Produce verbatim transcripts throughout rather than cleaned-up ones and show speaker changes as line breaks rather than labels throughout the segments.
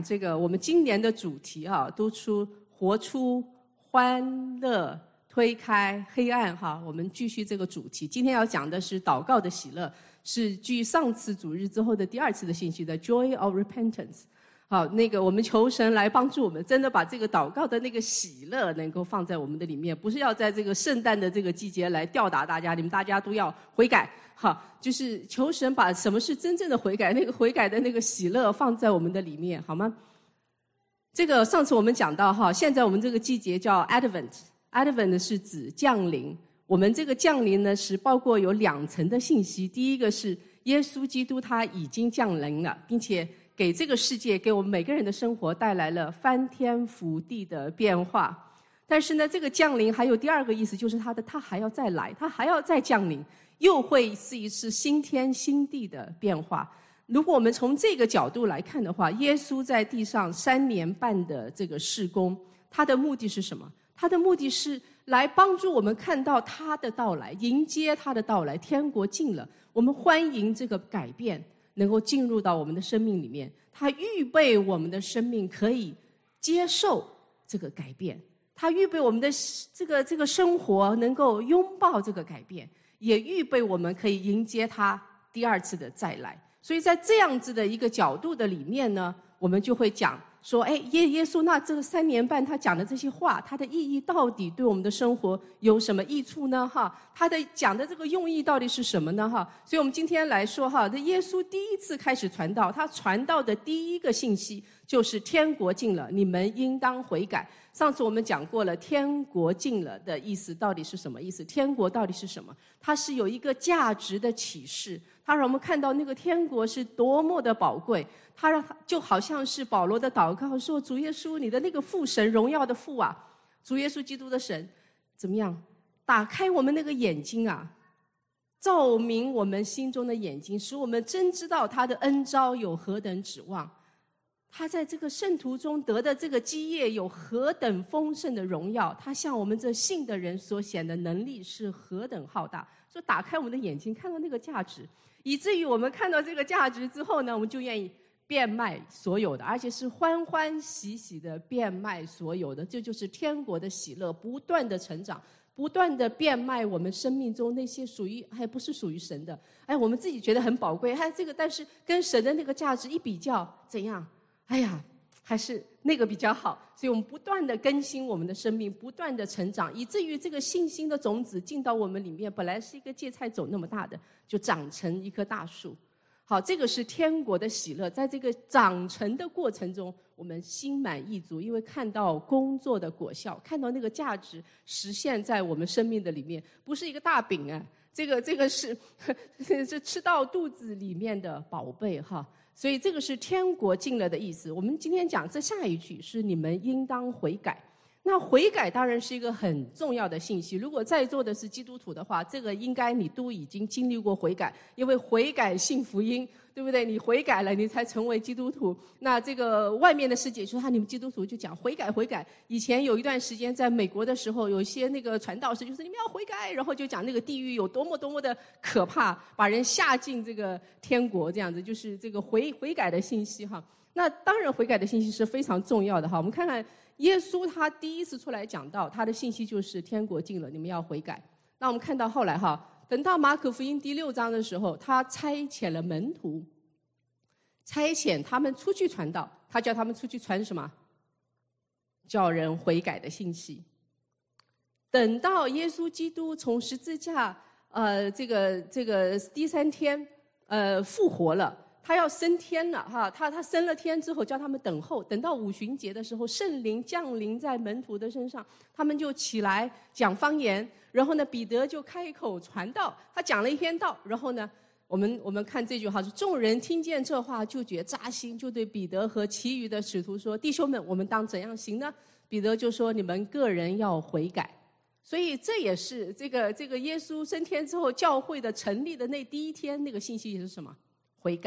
这个我们今年的主题啊，都出活出欢乐，推开黑暗哈。我们继续这个主题，今天要讲的是祷告的喜乐，是继上次主日之后的第二次的信息的 Joy of Repentance。好，那个我们求神来帮助我们，真的把这个祷告的那个喜乐能够放在我们的里面，不是要在这个圣诞的这个季节来吊打大家，你们大家都要悔改。好，就是求神把什么是真正的悔改，那个悔改的那个喜乐放在我们的里面，好吗？这个上次我们讲到哈，现在我们这个季节叫 Advent，Advent 是指降临。我们这个降临呢是包括有两层的信息，第一个是耶稣基督他已经降临了，并且给这个世界，给我们每个人的生活带来了翻天覆地的变化。但是呢，这个降临还有第二个意思，就是他的他还要再来，他还要再降临，又会是一次新天新地的变化。如果我们从这个角度来看的话，耶稣在地上三年半的这个事工，他的目的是什么？他的目的是来帮助我们看到他的到来，迎接他的到来，天国近了，我们欢迎这个改变能够进入到我们的生命里面，他预备我们的生命可以接受这个改变，他预备我们的这个这个生活能够拥抱这个改变，也预备我们可以迎接他第二次的再来。所以在这样子的一个角度的里面呢，我们就会讲说，哎，耶耶稣那这个三年半他讲的这些话，他的意义到底对我们的生活有什么益处呢？哈，他的讲的这个用意到底是什么呢？哈，所以我们今天来说哈，这耶稣第一次开始传道，他传道的第一个信息就是天国近了，你们应当悔改。上次我们讲过了，天国近了的意思到底是什么意思？天国到底是什么？它是有一个价值的启示，它让我们看到那个天国是多么的宝贵。它让就好像是保罗的祷告说，主耶稣，你的那个父神，荣耀的父啊，主耶稣基督的神，怎么样打开我们那个眼睛啊，照明我们心中的眼睛，使我们真知道他的恩召有何等指望，他在这个圣徒中得的这个基业有何等丰盛的荣耀，他向我们这信的人所显的能力是何等浩大。所以打开我们的眼睛，看到那个价值，以至于我们看到这个价值之后呢，我们就愿意变卖所有的，而且是欢欢喜喜的变卖所有的。这就是天国的喜乐，不断的成长，不断的变卖我们生命中那些属于还不是属于神的，哎，我们自己觉得很宝贵，哎，这个但是跟神的那个价值一比较，怎样？哎呀，还是那个比较好。所以我们不断的更新我们的生命，不断的成长，以至于这个信心的种子进到我们里面，本来是一个芥菜种那么大的，就长成一棵大树。好，这个是天国的喜乐，在这个长成的过程中，我们心满意足，因为看到工作的果效，看到那个价值实现在我们生命的里面，不是一个大饼啊，这个这个是是吃到肚子里面的宝贝哈。所以这个是天国近了的意思。我们今天讲这下一句是你们应当悔改。那悔改当然是一个很重要的信息，如果在座的是基督徒的话，这个应该你都已经经历过悔改，因为悔改信福音，对不对？你悔改了，你才成为基督徒。那这个外面的世界说他你们基督徒就讲悔改悔改。以前有一段时间在美国的时候，有一些那个传道士就是你们要悔改，然后就讲那个地狱有多么多么的可怕，把人下进这个天国，这样子就是这个悔悔改的信息哈。那当然悔改的信息是非常重要的哈。我们看看耶稣他第一次出来讲道，他的信息就是天国近了，你们要悔改。那我们看到后来哈，等到马可福音第六章的时候，他差遣了门徒，差遣他们出去传道，他叫他们出去传什么？叫人悔改的信息。等到耶稣基督从十字架呃这个这个第三天呃复活了，他要升天了哈，他他升了天之后叫他们等候，等到五旬节的时候，圣灵降临在门徒的身上，他们就起来讲方言，然后呢彼得就开口传道，他讲了一篇道，然后呢我们我们看这句话是众人听见这话就觉扎心，就对彼得和其余的使徒说，弟兄们，我们当怎样行呢？彼得就说，你们个人要悔改。所以这也是这个这个耶稣升天之后教会的成立的那第一天，那个信息是什么？悔改。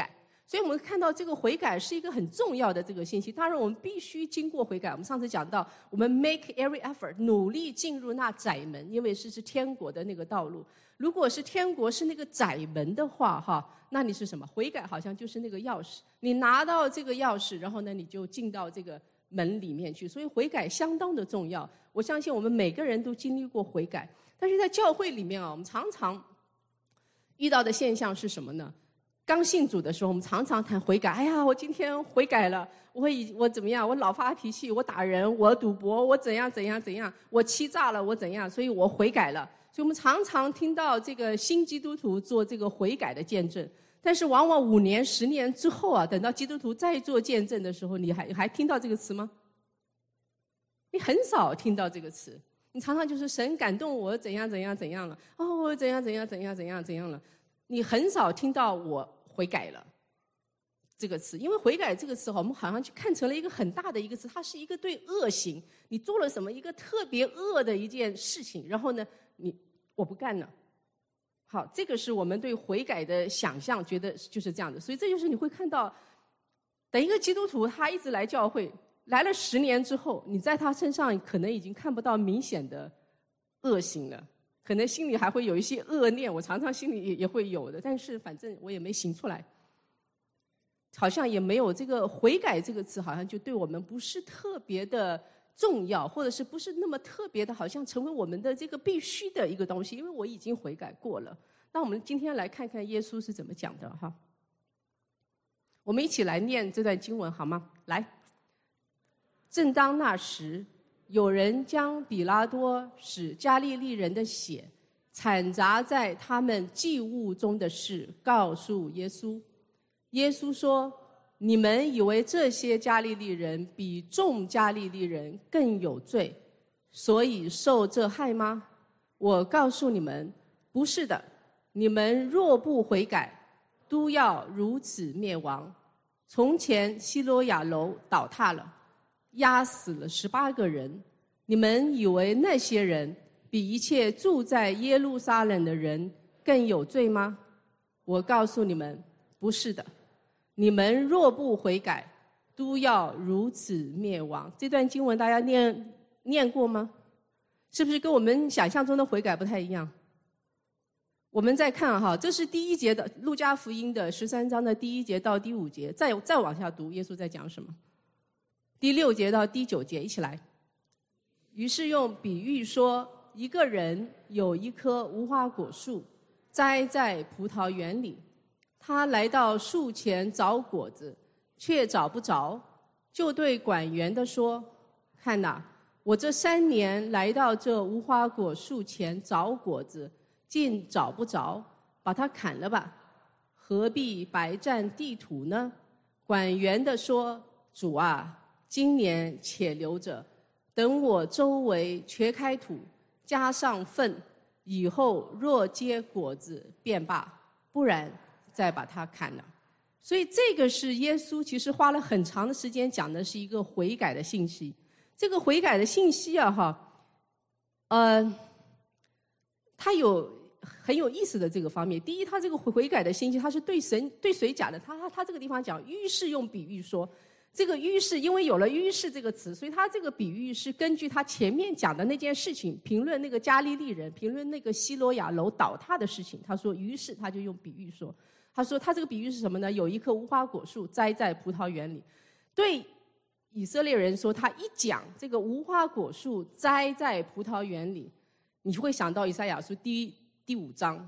所以我们看到这个悔改是一个很重要的这个信息。当然我们必须经过悔改，我们上次讲到我们 make every effort 努力进入那窄门，因为是是天国的那个道路。如果是天国是那个窄门的话哈，那你是什么？悔改好像就是那个钥匙，你拿到这个钥匙，然后呢你就进到这个门里面去。所以悔改相当的重要，我相信我们每个人都经历过悔改。但是在教会里面啊，我们常常遇到的现象是什么呢？刚信主的时候，我们常常谈悔改。哎呀，我今天悔改了，我以我怎么样？我老发脾气，我打人，我赌博，我怎样怎样怎样，我欺诈了，我怎样？所以我悔改了。所以我们常常听到这个新基督徒做这个悔改的见证，但是往往五年、十年之后啊，等到基督徒再做见证的时候，你还还听到这个词吗？你很少听到这个词。你常常就是神感动我怎样怎样怎样了，哦，我怎样怎样怎样怎样怎样了。你很少听到我悔改了这个词，因为悔改这个词我们好像就看成了一个很大的一个词，它是一个对恶行，你做了什么一个特别恶的一件事情，然后呢，你我不干了。好，这个是我们对悔改的想象，觉得就是这样的。所以这就是你会看到，等一个基督徒他一直来教会，来了十年之后，你在他身上可能已经看不到明显的恶行了。可能心里还会有一些恶念，我常常心里也也会有的，但是反正我也没行出来，好像也没有这个悔改这个词，好像就对我们不是特别的重要，或者是不是那么特别的，好像成为我们的这个必须的一个东西，因为我已经悔改过了。那我们今天来看看耶稣是怎么讲的哈。我们一起来念这段经文好吗？来，正当那时，有人将比拉多使加利利人的血掺杂在他们祭物中的事告诉耶稣。耶稣说：你们以为这些加利利人比众加利利人更有罪，所以受这害吗？我告诉你们，不是的。你们若不悔改，都要如此灭亡。从前西罗亚楼倒塌了，压死了十八个人，你们以为那些人比一切住在耶路撒冷的人更有罪吗？我告诉你们，不是的。你们若不悔改，都要如此灭亡。这段经文大家念念过吗？是不是跟我们想象中的悔改不太一样？我们再看哈，这是第一节的路加福音的十三章的第一节到第五节，再再往下读，耶稣在讲什么？第六节到第九节，一起来。于是用比喻说，一个人有一棵无花果树，栽在葡萄园里，他来到树前找果子，却找不着，就对管园的说：看哪，我这三年来到这无花果树前找果子，竟找不着，把它砍了吧，何必白占地土呢？管园的说：主啊，今年且留着，等我周围掘开土，加上粪，以后若结果子便罢，不然再把它砍了。所以这个是耶稣其实花了很长的时间讲的是一个悔改的信息。这个悔改的信息啊哈，呃，它有很有意思的这个方面。第一，它这个悔改的信息，它是对神对谁讲的？他他他这个地方讲，于是用比喻说，这个于是因为有了于是这个词，所以他这个比喻是根据他前面讲的那件事情，评论那个加利利人，评论那个西罗亚楼倒塌的事情。他说于是他就用比喻说，他说他这个比喻是什么呢？有一棵无花果树栽在葡萄园里。对以色列人说，他一讲这个无花果树栽在葡萄园里，你会想到以赛亚书第第五章，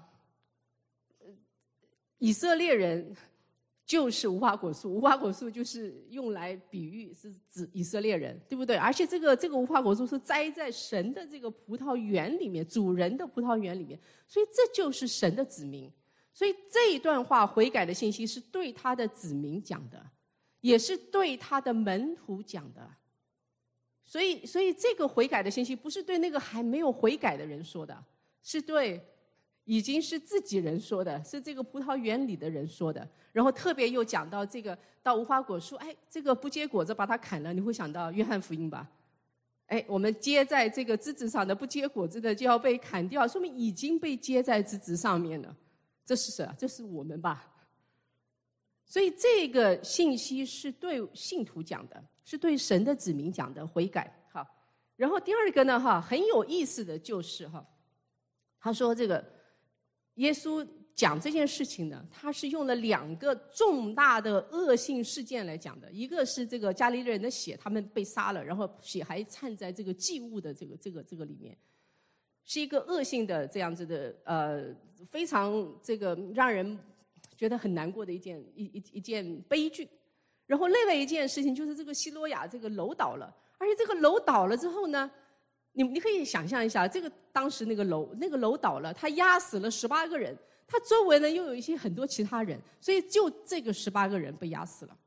以色列人就是无花果树，无花果树就是用来比喻是指以色列人，对不对？而且这个这个无花果树是栽在神的这个葡萄园里面，主人的葡萄园里面，所以这就是神的子民。所以这一段话悔改的信息是对他的子民讲的，也是对他的门徒讲的。所以所以这个悔改的信息不是对那个还没有悔改的人说的，是对已经是自己人说的，是这个葡萄园里的人说的。然后特别又讲到这个到无花果树，哎，这个不结果子把它砍了，你会想到约翰福音吧？哎，我们结在这个枝子上的不结果子的就要被砍掉，说明已经被结在枝子上面了。这是谁啊？这是我们吧？ 所以这个信息是对信徒讲的，是对神的子民讲的悔改。好，然后第二个呢，哈，很有意思的就是哈，他说这个耶稣讲这件事情呢，他是用了两个重大的恶性事件来讲的，一个是这个加利利人的血，他们被杀了，然后血还掺在这个祭物的这个这个这个里面，是一个恶性的这样子的呃非常这个让人觉得很难过的一件一一一件悲剧。然后另外一件事情就是这个希罗亚这个楼倒了，而且这个楼倒了之后呢，你你可以想象一下，这个当时那个楼那个楼倒了，它压死了十八个人。他周围呢又有一些很多其他人，所以就这个十八个人被压死了。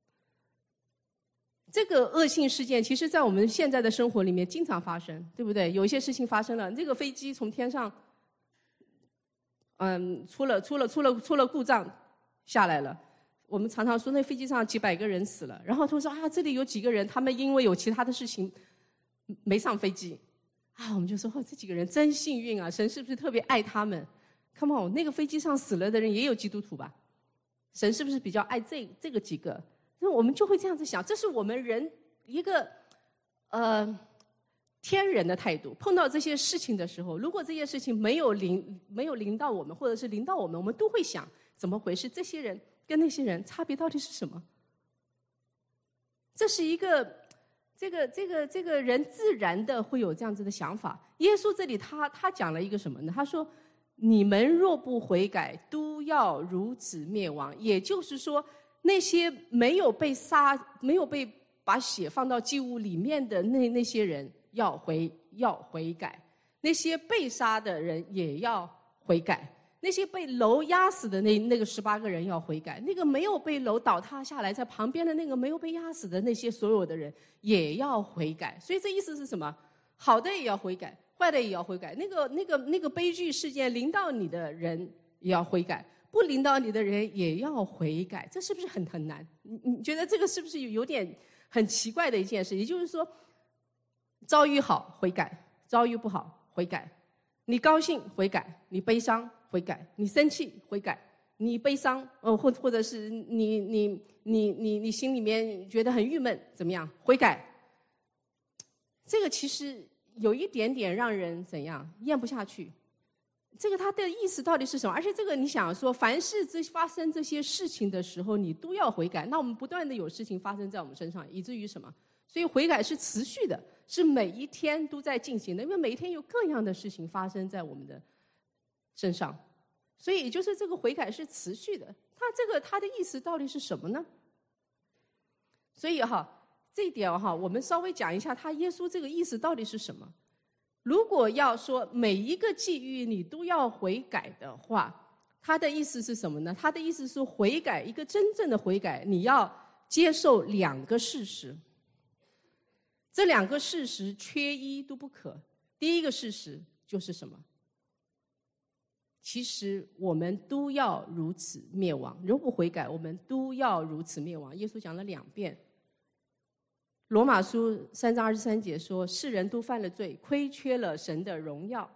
这个恶性事件其实在我们现在的生活里面经常发生，对不对？有一些事情发生了，这个飞机从天上嗯出了出了出了出了故障下来了，我们常常说那飞机上几百个人死了，然后他说啊这里有几个人他们因为有其他的事情没上飞机啊，我们就说哦这几个人真幸运啊，神是不是特别爱他们？Come on， 那个飞机上死了的人也有基督徒吧？神是不是比较爱这这个几个？那我们就会这样子想，这是我们人一个呃天然的态度。碰到这些事情的时候，如果这些事情没有临没有临到我们，或者是临到我们，我们都会想怎么回事？这些人跟那些人差别到底是什么？这是一个这个这个这个人自然的会有这样子的想法。耶稣这里他他讲了一个什么呢？他说你们若不悔改，都要如此灭亡。也就是说，那些没有被杀、没有被把血放到祭物里面的那那些人要悔要悔改，那些被杀的人也要悔改，那些被楼压死的那那个十八个人要悔改，那个没有被楼倒塌下来在旁边的那个没有被压死的那些所有的人也要悔改。所以这意思是什么？好的也要悔改，坏的也要悔改，那个那个那个悲剧事件临到你的人也要悔改，不临到你的人也要悔改，这是不是很很难？你你觉得这个是不是有点很奇怪的一件事？也就是说，遭遇好悔改，遭遇不好悔改，你高兴悔改，你悲伤悔改，你生气悔改，你悲伤呃或或者是你你你你你心里面觉得很郁闷，怎么样悔改？这个其实有一点点让人怎样咽不下去，这个它的意思到底是什么？而且这个你想说，凡是这发生这些事情的时候，你都要悔改，那我们不断的有事情发生在我们身上，以至于什么？所以悔改是持续的，是每一天都在进行的，因为每一天有各样的事情发生在我们的身上，所以也就是这个悔改是持续的。它这个它的意思到底是什么呢？所以哈。这一点哈，我们稍微讲一下，他耶稣这个意思到底是什么？如果要说每一个际遇你都要悔改的话，他的意思是什么呢？他的意思是悔改，一个真正的悔改，你要接受两个事实，这两个事实缺一都不可。第一个事实就是什么？其实我们都要如此灭亡，如果不悔改，我们都要如此灭亡。耶稣讲了两遍。罗马书三章二十三节说，世人都犯了罪，亏缺了神的荣耀。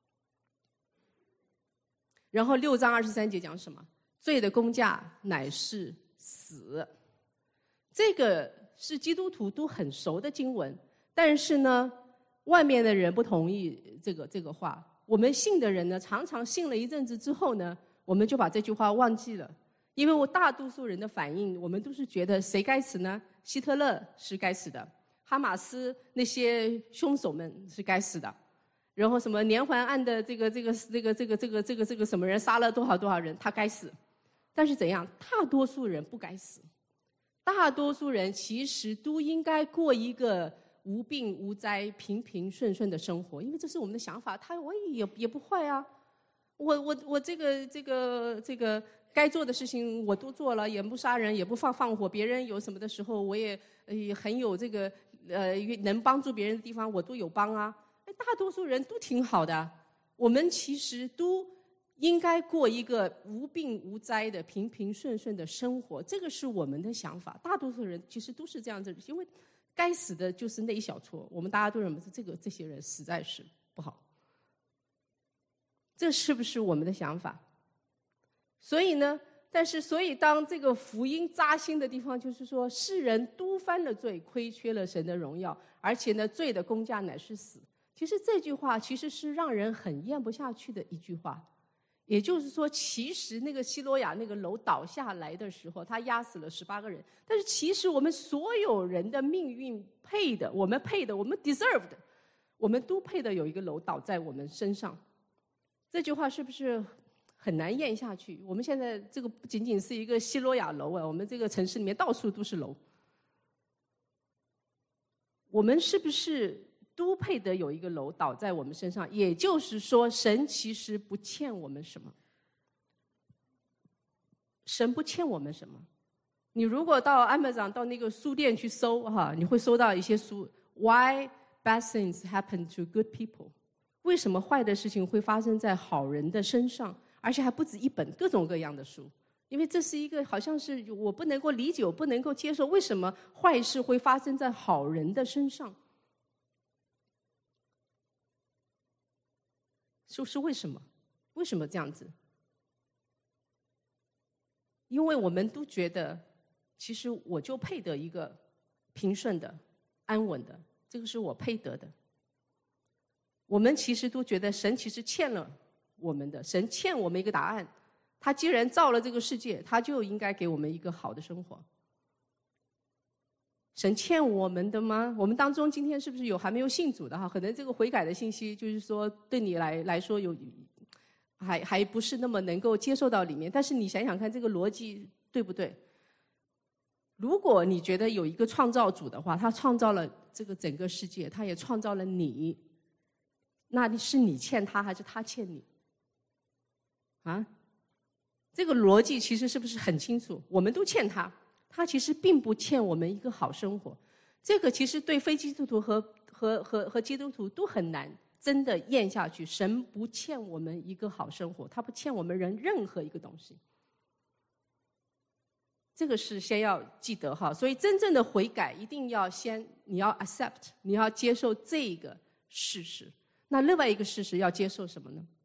然后六章二十三节讲什么？罪的工价乃是死。这个是基督徒都很熟的经文，但是呢，外面的人不同意这个这个话。我们信的人呢，常常信了一阵子之后呢，我们就把这句话忘记了。因为我大多数人的反应，我们都是觉得谁该死呢？希特勒是该死的，哈马斯那些凶手们是该死的，然后什么连环案的这个这个这个这个这个这个这个什么人杀了多少多少人，他该死。但是怎样？大多数人不该死，大多数人其实都应该过一个无病无灾、平平顺顺的生活，因为这是我们的想法。他我也也不坏啊，我我我这个这个这个。该做的事情我都做了，也不杀人，也不放放火。别人有什么的时候，我也也很有这个呃能帮助别人的地方，我都有帮啊。大多数人都挺好的，我们其实都应该过一个无病无灾的平平顺顺的生活，这个是我们的想法。大多数人其实都是这样子，因为该死的就是那一小撮，我们大家都认为这个这些人实在是不好。这是不是我们的想法？所以呢， 但是，所以当这个福音扎心的地方，就是说，世人都犯了罪，亏缺了神的荣耀，而且呢，罪的工价乃是死。其实这句话其实是让人很咽不下去的一句话。也就是说，其实那个希罗亚那个楼倒下来的时候，他压死了十八个人。但是，其实我们所有人的命运配的，我们配的，我们 deserved， 我们都配的有一个楼倒在我们身上。这句话是不是很难咽下去？我们现在这个不仅仅是一个希罗亚楼啊，我们这个城市里面到处都是楼。我们是不是都配得有一个楼倒在我们身上？也就是说，神其实不欠我们什么。神不欠我们什么？你如果到 Amazon 到那个书店去搜哈，你会搜到一些书 Why bad things happen to good people？ 为什么坏的事情会发生在好人的身上？而且还不止一本，各种各样的书。因为这是一个好像是我不能够理解，我不能够接受，为什么坏事会发生在好人的身上？就是为什么？为什么这样子？因为我们都觉得，其实我就配得一个平顺的、安稳的，这个是我配得的。我们其实都觉得神其实欠了我们的，神欠我们一个答案。他既然造了这个世界，他就应该给我们一个好的生活。神欠我们的吗？我们当中今天是不是有还没有信主的哈？可能这个悔改的信息，就是说对你来来说有还还不是那么能够接受到里面。但是你想想看，这个逻辑对不对？如果你觉得有一个创造主的话，他创造了这个整个世界，他也创造了你，那是你欠他还是他欠你？啊？这个逻辑其实是不是很清楚？我们都欠他，他其实并不欠我们一个好生活。这个其实对非基督徒和和和和基督徒都很难真的咽下去。神不欠我们一个好生活，他不欠我们人任何一个东西。这个是先要记得哈。所以真正的悔改一定要先你要 accept， 你要接受这个事实。那另外一个事实要接受什么呢？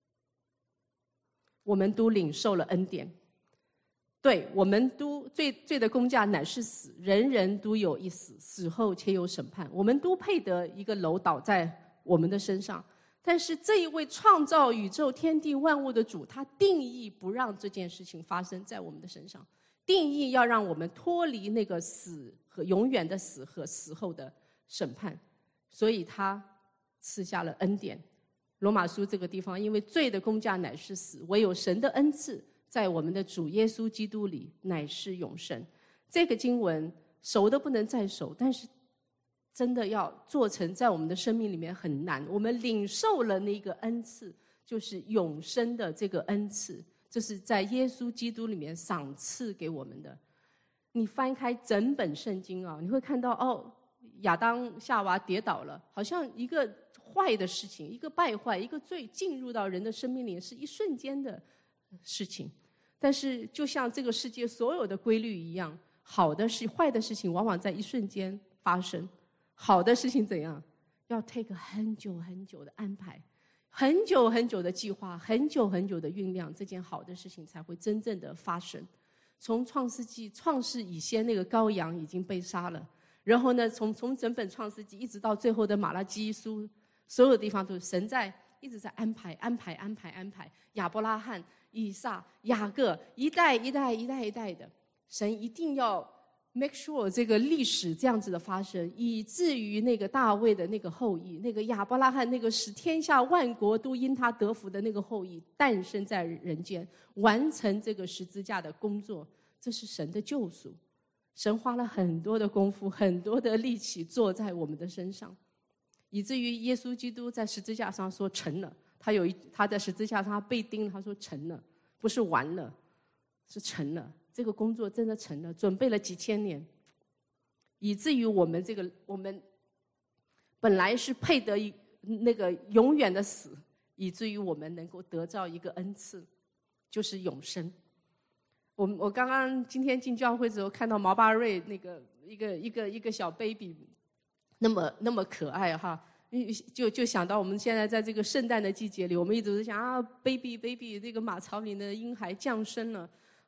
我们都领受了恩典，对，我们都罪罪的工价乃是死，人人都有一死，死后且有审判。我们都配得一个楼倒在我们的身上，但是这一位创造宇宙天地万物的主，他定义不让这件事情发生在我们的身上，定义要让我们脱离那个死和永远的死和死后的审判，所以他赐下了恩典。罗马书这个地方，因为罪的工价乃是死，唯有神的恩赐在我们的主耶稣基督里乃是永生。这个经文熟的不能再熟，但是真的要做成在我们的生命里面很难。我们领受了那个恩赐，就是永生的这个恩赐，这是在耶稣基督里面赏赐给我们的。你翻开整本圣经啊，你会看到哦，亚当夏娃跌倒了，好像一个坏的事情，一个败坏，一个罪进入到人的生命里，是一瞬间的事情。但是就像这个世界所有的规律一样，好的事坏的事情往往在一瞬间发生。好的事情怎样？要 take 很久很久的安排，很久很久的计划，很久很久的酝酿，这件好的事情才会真正的发生。从创世纪创世以先，那个羔羊已经被杀了，然后呢，从从整本创世纪一直到最后的马拉基书，所有地方都是神在一直在安排安排安排安排。亚伯拉罕、以撒、雅各，一代一代一代一代的，神一定要 make sure 这个历史这样子的发生，以至于那个大卫的那个后裔，那个亚伯拉罕那个使天下万国都因他得福的那个后裔诞生在人间，完成这个十字架的工作。这是神的救赎，神花了很多的功夫，很多的力气做在我们的身上，以至于耶稣基督在十字架上说成了。他有一他在十字架上他被钉，他说成了，不是完了，是成了。这个工作真的成了，准备了几千年，以至于我们这个我们本来是配得一那个永远的死，以至于我们能够得到一个恩赐，就是永生。我我刚刚今天进教会的时候，看到毛巴瑞那个一个一个一个小 baby， 那么那么可爱哈，就就想到我们现在在这个圣诞的季节里，我们一直都想啊 ，baby baby， 这个马槽里的婴孩降生了。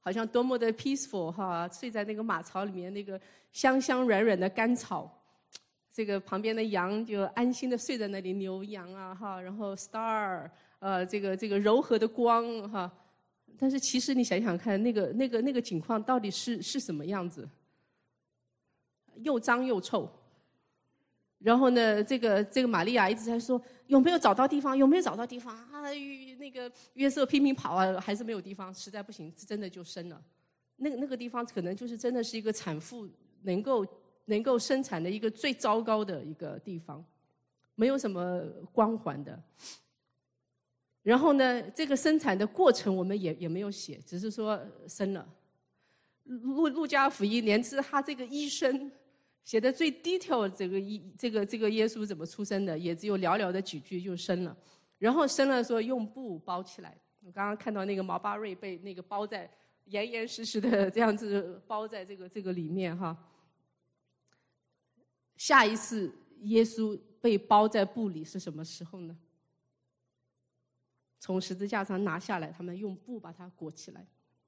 好像多么的 peaceful 哈，睡在那个马槽里面，那个香香软软的干草，这个旁边的羊就安心的睡在那里，牛羊啊哈，然后 star 呃这个这个柔和的光哈，但是其实你想想看，那个那个那个景况到底是是什么样子？又脏又臭。然后呢，这个这个玛利亚一直在说有没有找到地方，有没有找到地方啊？那个约瑟拼命跑啊，还是没有地方，实在不行，真的就生了。那个那个地方可能就是真的是一个产妇能够能够生产的一个最糟糕的一个地方，没有什么光环的。然后呢，这个生产的过程我们也也没有写，只是说生了。路路加福音连是他这个医生写的最 detail 这个一这个这个耶稣怎么出生的，也只有寥寥的几句就生了，然后生了说用布包起来。我刚刚看到那个毛巴瑞被那个包在严严实实的这样子包在这个这个里面哈。下一次耶稣被包在布里是什么时候呢？从十字架上拿下来，他们用布把它裹起来。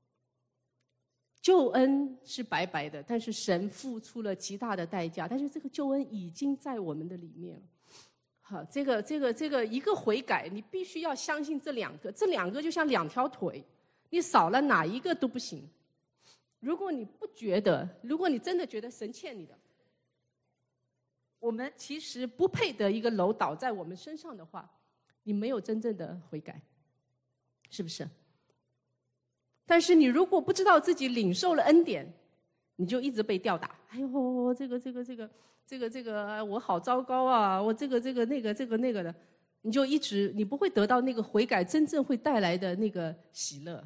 救恩是白白的，但是神付出了极大的代价，但是这个救恩已经在我们的里面了。好，这个这个这个一个悔改，你必须要相信这两个，这两个就像两条腿，你少了哪一个都不行。如果你不觉得，如果你真的觉得神欠你的，我们其实不配得一个楼倒在我们身上的话，你没有真正的悔改，是不是？但是你如果不知道自己领受了恩典，你就一直被吊打。哎呦，这个这个这个这个这个，我好糟糕啊！我这个这个那个这个那个的，你就一直你不会得到那个悔改真正会带来的那个喜乐。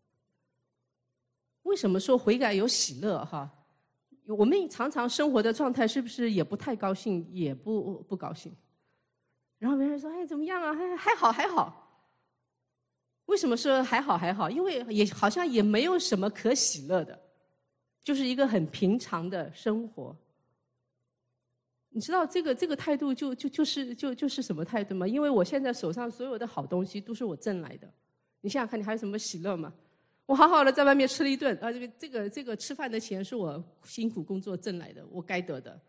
为什么说悔改有喜乐？哈，我们常常生活的状态是不是也不太高兴，也不不高兴？然后别人说：“哎，怎么样啊？还还好还好。”为什么说还好还好？因为也好像也没有什么可喜乐的，就是一个很平常的生活。你知道这个这个态度就就就是就就是什么态度吗？因为我现在手上所有的好东西都是我挣来的，你想想看，你还有什么喜乐吗？我好好的在外面吃了一顿啊，这个这个这个吃饭的钱是我辛苦工作挣来的，我该得的。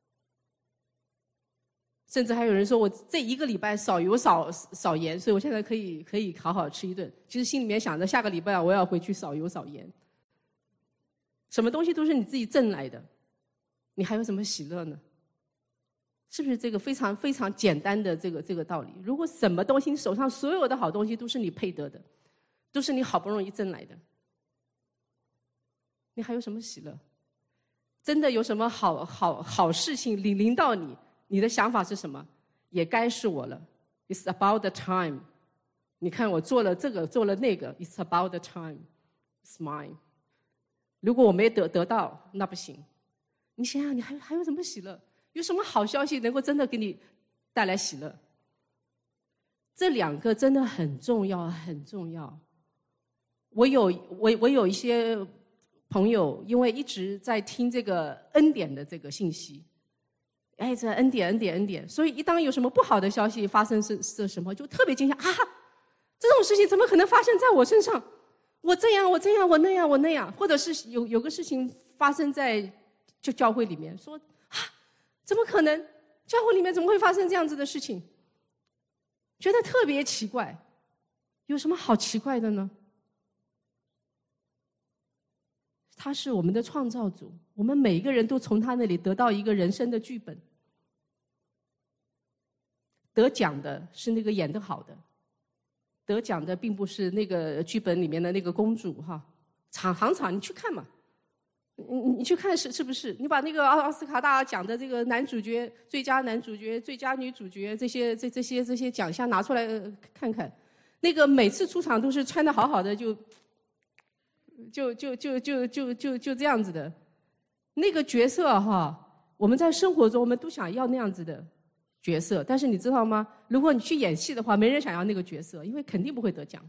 甚至还有人说我这一个礼拜少油少少盐，所以我现在可以可以好好吃一顿。其实心里面想着下个礼拜我要回去少油少盐。什么东西都是你自己挣来的，你还有什么喜乐呢？是不是这个非常非常简单的这个这个道理？如果什么东西你手上所有的好东西都是你配得的，都是你好不容易挣来的，你还有什么喜乐？真的有什么好好好事情临临到你？你的想法是什么？也该是我了。It's about the time。你看我做了这个，做了那个。It's about the time. It's mine。如果我没得得到，那不行。你想想，你还还有什么喜乐？有什么好消息能够真的给你带来喜乐？这两个真的很重要，很重要。我有我我有一些朋友，因为一直在听这个恩典的这个信息。哎，这恩典恩典恩典，所以一当有什么不好的消息发生是是什么，就特别惊吓啊！这种事情怎么可能发生在我身上？我这样我这样我那样我那样，或者是有有个事情发生在就教会里面，说啊，怎么可能？教会里面怎么会发生这样子的事情？觉得特别奇怪，有什么好奇怪的呢？他是我们的创造主，我们每一个人都从他那里得到一个人生的剧本。得奖的是那个演得好的，得奖的并不是那个剧本里面的那个公主哈。场行场你去看嘛，你你去看是是不是？你把那个奥奥斯卡大奖的这个男主角、最佳男主角、最佳女主角这些这这些这些奖项拿出来看看，那个每次出场都是穿得好好的就。就就就就就就就这样子的，那个角色哈，我们在生活中我们都想要那样子的角色，但是你知道吗？如果你去演戏的话，没人想要那个角色，因为肯定不会得奖。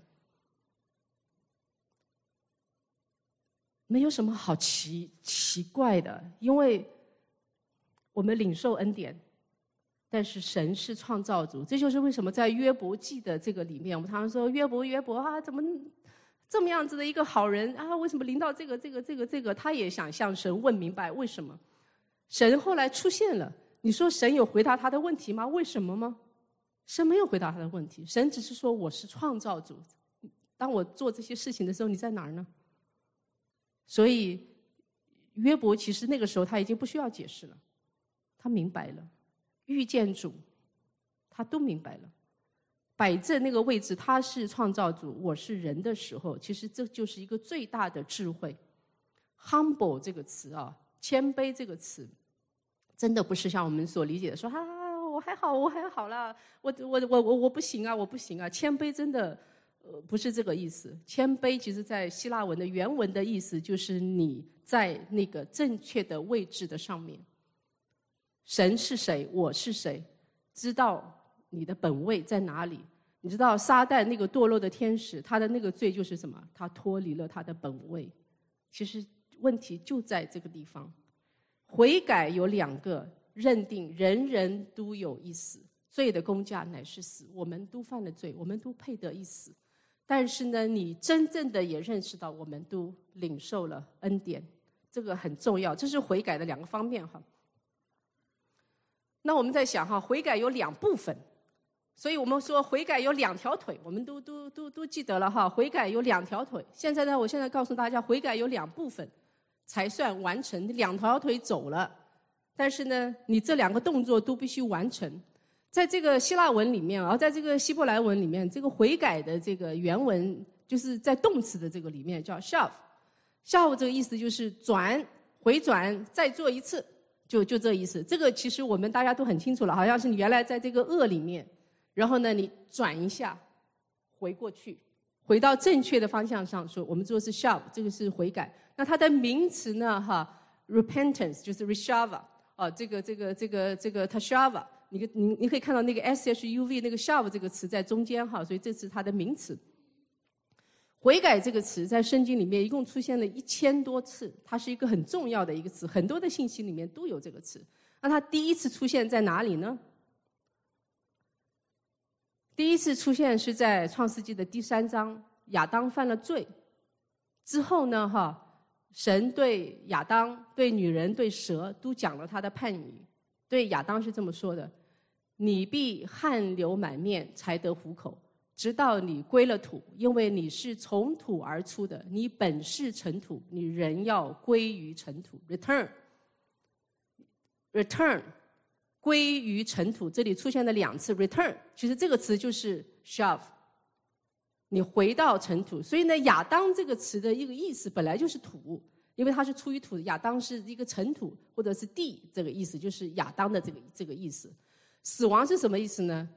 没有什么好奇奇怪的，因为我们领受恩典，但是神是创造主，这就是为什么在约伯记的这个里面，我们常常说约伯约伯啊，怎么这么样子的一个好人啊，为什么临到这个这个这个这个，他也想向神问明白为什么。神后来出现了，你说神有回答他的问题吗？为什么吗？神没有回答他的问题，神只是说我是创造主，当我做这些事情的时候，你在哪儿呢？所以约伯其实那个时候他已经不需要解释了，他明白了，遇见主他都明白了，摆正那个位置，他是创造主，我是人的时候，其实这就是一个最大的智慧。 humble 这个词啊，谦卑这个词真的不是像我们所理解的说啊我还好我还好啦，我我我我我不行啊我不行啊。谦卑真的呃不是这个意思。谦卑其实在希腊文的原文的意思就是你在那个正确的位置的上面。神是谁，我是谁，知道你的本位在哪里。你知道撒旦那个堕落的天使，他的那个罪就是什么？他脱离了他的本位。其实问题就在这个地方。悔改有两个，认定人人都有一死，罪的工价乃是死，我们都犯了罪，我们都配得一死。但是呢，你真正的也认识到我们都领受了恩典，这个很重要。这是悔改的两个方面哈。那我们在想哈，悔改有两部分，所以我们说悔改有两条腿，我们都都都都记得了哈。悔改有两条腿，现在呢，我现在告诉大家，悔改有两部分才算完成，两条腿走了，但是呢，你这两个动作都必须完成。在这个希腊文里面啊，在这个希伯来文里面，这个悔改的这个原文就是在动词的这个里面叫 shav，shav 这个意思就是转、回转，再做一次。就就这意思，这个其实我们大家都很清楚了，好像是你原来在这个恶里面，然后呢你转一下，回过去，回到正确的方向上说，我们说是 shav， 这个是悔改。那它的名词呢，哈 ，repentance 就是 reshava， 啊，这个这个这个这个 tashava， 你你你可以看到那个 s h u v 那个 shav 这个词在中间哈，所以这是它的名词。悔改这个词在圣经里面一共出现了一千多次，它是一个很重要的一个词，很多的信息里面都有这个词。那它第一次出现在哪里呢？第一次出现是在创世纪的第三章，亚当犯了罪之后呢，哈，神对亚当、对女人、对蛇都讲了他的判语。对亚当是这么说的：你必汗流满面才得糊口，直到你归了土，因为你是从土而出的，你本是尘土，你人要归于尘土。return return 归于尘土，这里出现了两次 return， 其实这个词就是 shav， 你回到尘土。所以呢，亚当这个词的一个意思本来就是土，因为它是出于土，亚当是一个尘土或者是地，这个意思就是亚当的这个这个意思。死亡是什么意思呢？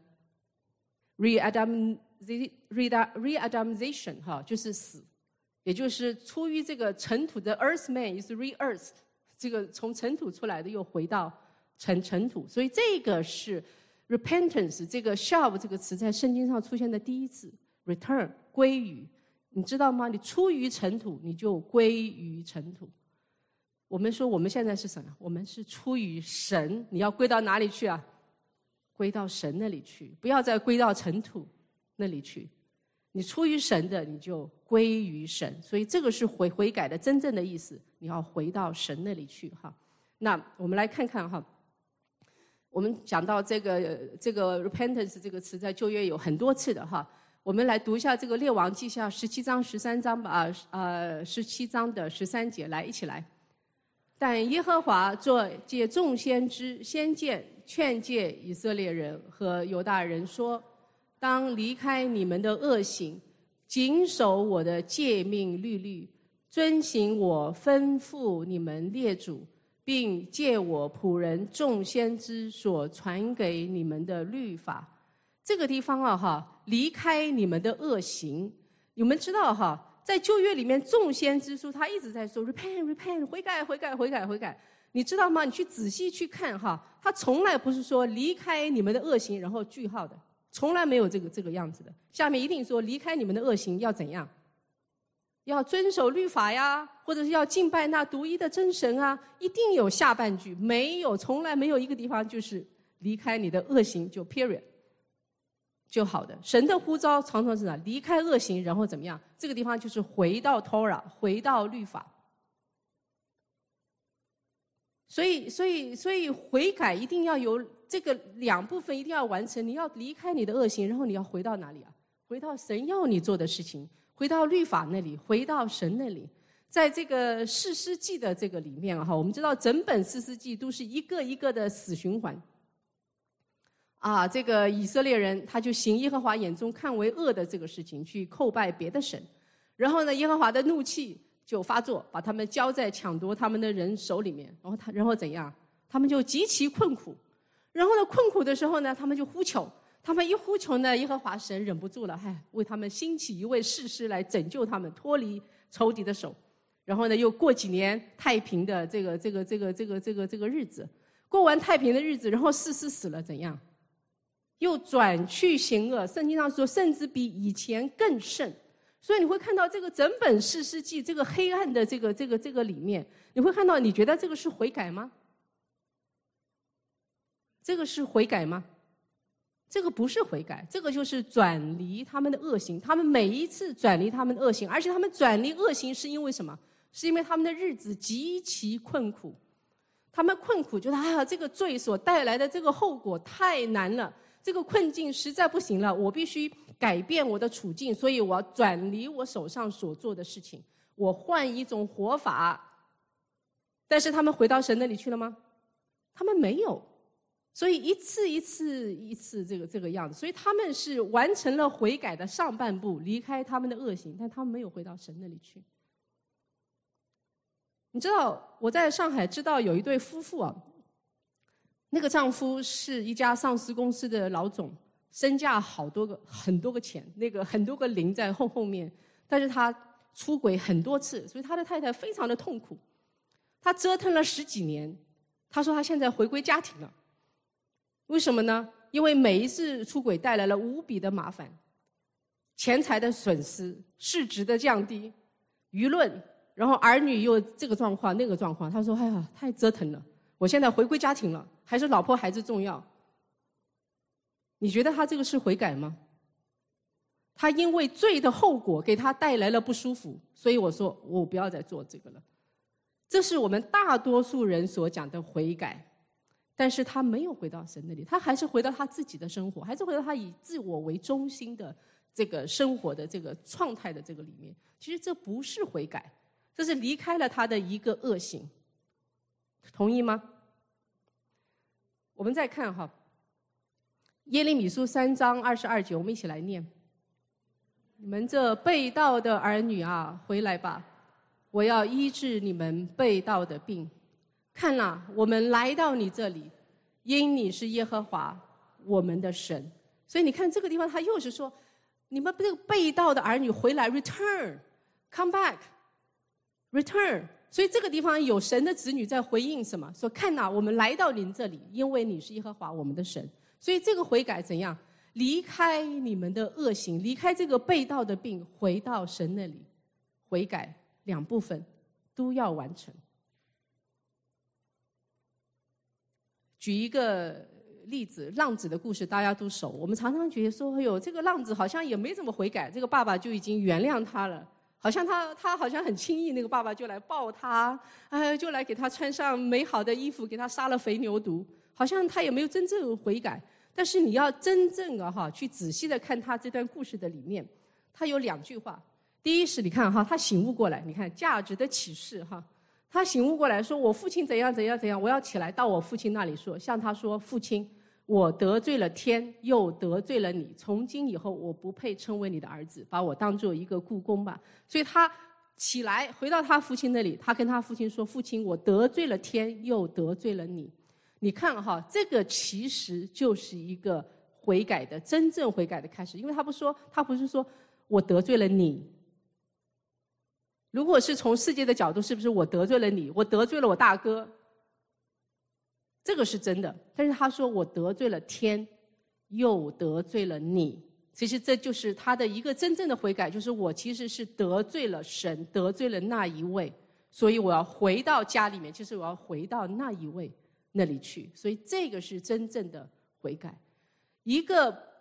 re-adam re-adamization 哈，就是死，也就是出于这个尘土的 earthman is re-earthed， 这个从尘土出来的又回到尘尘土，所以这个是 repentance 这个 shav 这个词在圣经上出现的第一次 return 归于，你知道吗？你出于尘土，你就归于尘土。我们说我们现在是什么？我们是出于神，你要归到哪里去啊？归到神那里去，不要再归到尘土那里去。你出于神的，你就归于神，所以这个是悔悔改的真正的意思，你要回到神那里去哈。那我们来看看哈，我们讲到这个这个 repentance 这个词在旧约有很多次的哈。我们来读一下这个列王记下十七章十三章吧，啊呃十七章的十三节，来一起来。但耶和华作借众先知先见劝诫以色列人和犹大人说，当离开你们的恶行，谨守我的诫命律例，遵行我吩咐你们列祖，并借我仆人众先知所传给你们的律法。这个地方啊哈，离开你们的恶行，你们知道哈，在旧约里面众先知书他一直在说 repent repent 悔改悔改悔改悔改，你知道吗？你去仔细去看哈，他从来不是说离开你们的恶行然后句号的，从来没有这个这个样子的。下面一定说离开你们的恶行要怎样？要遵守律法呀，或者是要敬拜那独一的真神啊，一定有下半句，没有，从来没有一个地方就是离开你的恶行就 period。 就好的。神的呼召常常是哪？离开恶行，然后怎么样？这个地方就是回到 Torah， 回到律法。所以，所以，所以悔改一定要有这个两部分，一定要完成。你要离开你的恶行，然后你要回到哪里啊？回到神要你做的事情，回到律法那里，回到神那里。在这个士师记的这个里面哈，我们知道整本士师记都是一个一个的死循环。啊，这个以色列人他就行耶和华眼中看为恶的这个事情，去叩拜别的神，然后呢，耶和华的怒气就发作，把他们交在抢夺他们的人手里面，然后他然后怎样？他们就极其困苦，然后呢，困苦的时候呢，他们就呼求，他们一呼求呢，耶和华神忍不住了，嗨，为他们兴起一位士师来拯救他们，脱离仇敌的手。然后呢，又过几年太平的这个这个这个这个这个这个日子，过完太平的日子，然后士师死了，怎样？又转去行恶，圣经上说，甚至比以前更甚。所以你会看到这个整本士师记这个黑暗的这个这个这个里面，你会看到，你觉得这个是悔改吗？这个是悔改吗？这个不是悔改，这个就是转离他们的恶行。他们每一次转离他们的恶行，而且他们转离恶行是因为什么？是因为他们的日子极其困苦。他们困苦觉得，哎呀，这个罪所带来的这个后果太难了，这个困境实在不行了，我必须改变我的处境，所以我要转离我手上所做的事情，我换一种活法。但是他们回到神那里去了吗？他们没有。所以一次一次一次这个这个样子，所以他们是完成了悔改的上半部，离开他们的恶行，但他们没有回到神那里去。你知道我在上海知道有一对夫妇啊，那个丈夫是一家上市公司的老总，身价好多个很多个钱，那个很多个零在后后面，但是他出轨很多次，所以他的太太非常的痛苦。他折腾了十几年，他说他现在回归家庭了。为什么呢？因为每一次出轨带来了无比的麻烦，钱财的损失，市值的降低，舆论，然后儿女又这个状况那个状况。他说：“哎呀，太折腾了，我现在回归家庭了，还是老婆孩子重要。”你觉得他这个是悔改吗？他因为罪的后果给他带来了不舒服，所以我说我不要再做这个了。这是我们大多数人所讲的悔改。但是他没有回到神那里，他还是回到他自己的生活，还是回到他以自我为中心的这个生活的这个状态的这个里面。其实这不是悔改，这是离开了他的一个恶行。同意吗？我们再看哈，耶利米书三章二十二节，我们一起来念：你们这背道的儿女啊，回来吧，我要医治你们背道的病。看啦，我们来到你这里，因你是耶和华我们的神。所以你看这个地方，他又是说，你们这个背道的儿女回来 ，return， come back，return。所以这个地方有神的子女在回应什么？说看啦，我们来到您这里，因为你是耶和华我们的神。所以这个悔改怎样？离开你们的恶行，离开这个背道的病，回到神那里，悔改两部分都要完成。举一个例子，浪子的故事大家都熟。我们常常觉得说，哎呦，这个浪子好像也没怎么悔改，这个爸爸就已经原谅他了，好像他他好像很轻易，那个爸爸就来抱他，哎，就来给他穿上美好的衣服，给他杀了肥牛犊，好像他也没有真正悔改。但是你要真正的哈去仔细的看他这段故事的里面，他有两句话。第一是你看哈，他醒悟过来，你看价值的启示哈。他醒悟过来说，我父亲怎样怎样怎样，我要起来到我父亲那里说，向他说，父亲，我得罪了天，又得罪了你，从今以后我不配称为你的儿子，把我当做一个雇工吧。所以他起来回到他父亲那里，他跟他父亲说，父亲，我得罪了天，又得罪了你。你看哈，这个其实就是一个悔改的真正悔改的开始，因为他不说，他不是说我得罪了你。如果是从世界的角度，是不是我得罪了你？我得罪了我大哥，这个是真的。但是他说我得罪了天，又得罪了你。其实这就是他的一个真正的悔改，就是我其实是得罪了神，得罪了那一位，所以我要回到家里面，其实我要回到那一位那里去。所以这个是真正的悔改。一个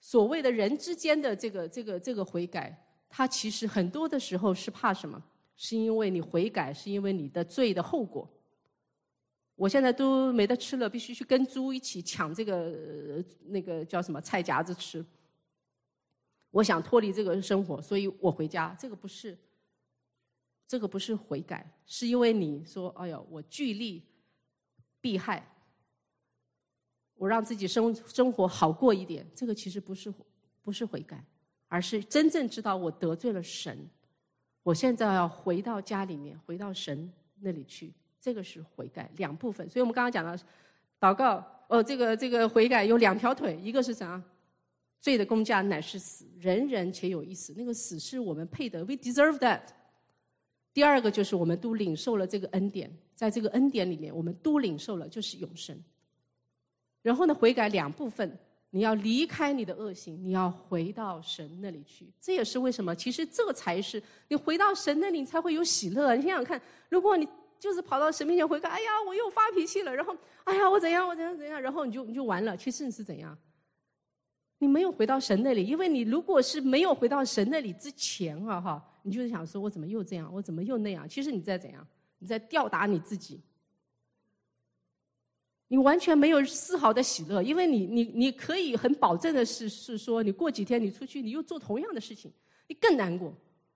所谓的人之间的这个这个这个悔改，它其实很多的时候是怕什么？是因为你悔改，是因为你的罪的后果。我现在都没得吃了，必须去跟猪一起抢这个、呃、那个叫什么菜夹子吃。我想脱离这个生活，所以我回家。这个不是，这个不是悔改，是因为你说：“哎呀，我聚力避害，我让自己生生活好过一点。”这个其实不是不是悔改，而是真正知道我得罪了神，我现在要回到家里面，回到神那里去。这个是悔改，两部分。所以我们刚刚讲了，祷告，哦，这个这个悔改有两条腿，一个是啥？罪的工价乃是死，人人且有一死，那个死是我们配的 ，we deserve that。第二个就是我们都领受了这个恩典，在这个恩典里面，我们都领受了就是永生。然后呢，悔改两部分，你要离开你的恶行，你要回到神那里去。这也是为什么，其实这才是你回到神那里，你才会有喜乐。你想想看，如果你就是跑到神面前悔改，哎呀，我又发脾气了，然后，哎呀，我怎样，我怎样怎样，然后你就你就完了。其实你是怎样？你没有回到神那里，因为你如果是没有回到神那里之前啊，哈，你就是想说，我怎么又这样，我怎么又那样？其实你在怎样？你在吊打你自己，你完全没有丝毫的喜乐，因为你你你可以很保证的是是说，你过几天你出去，你又做同样的事情，你更难过。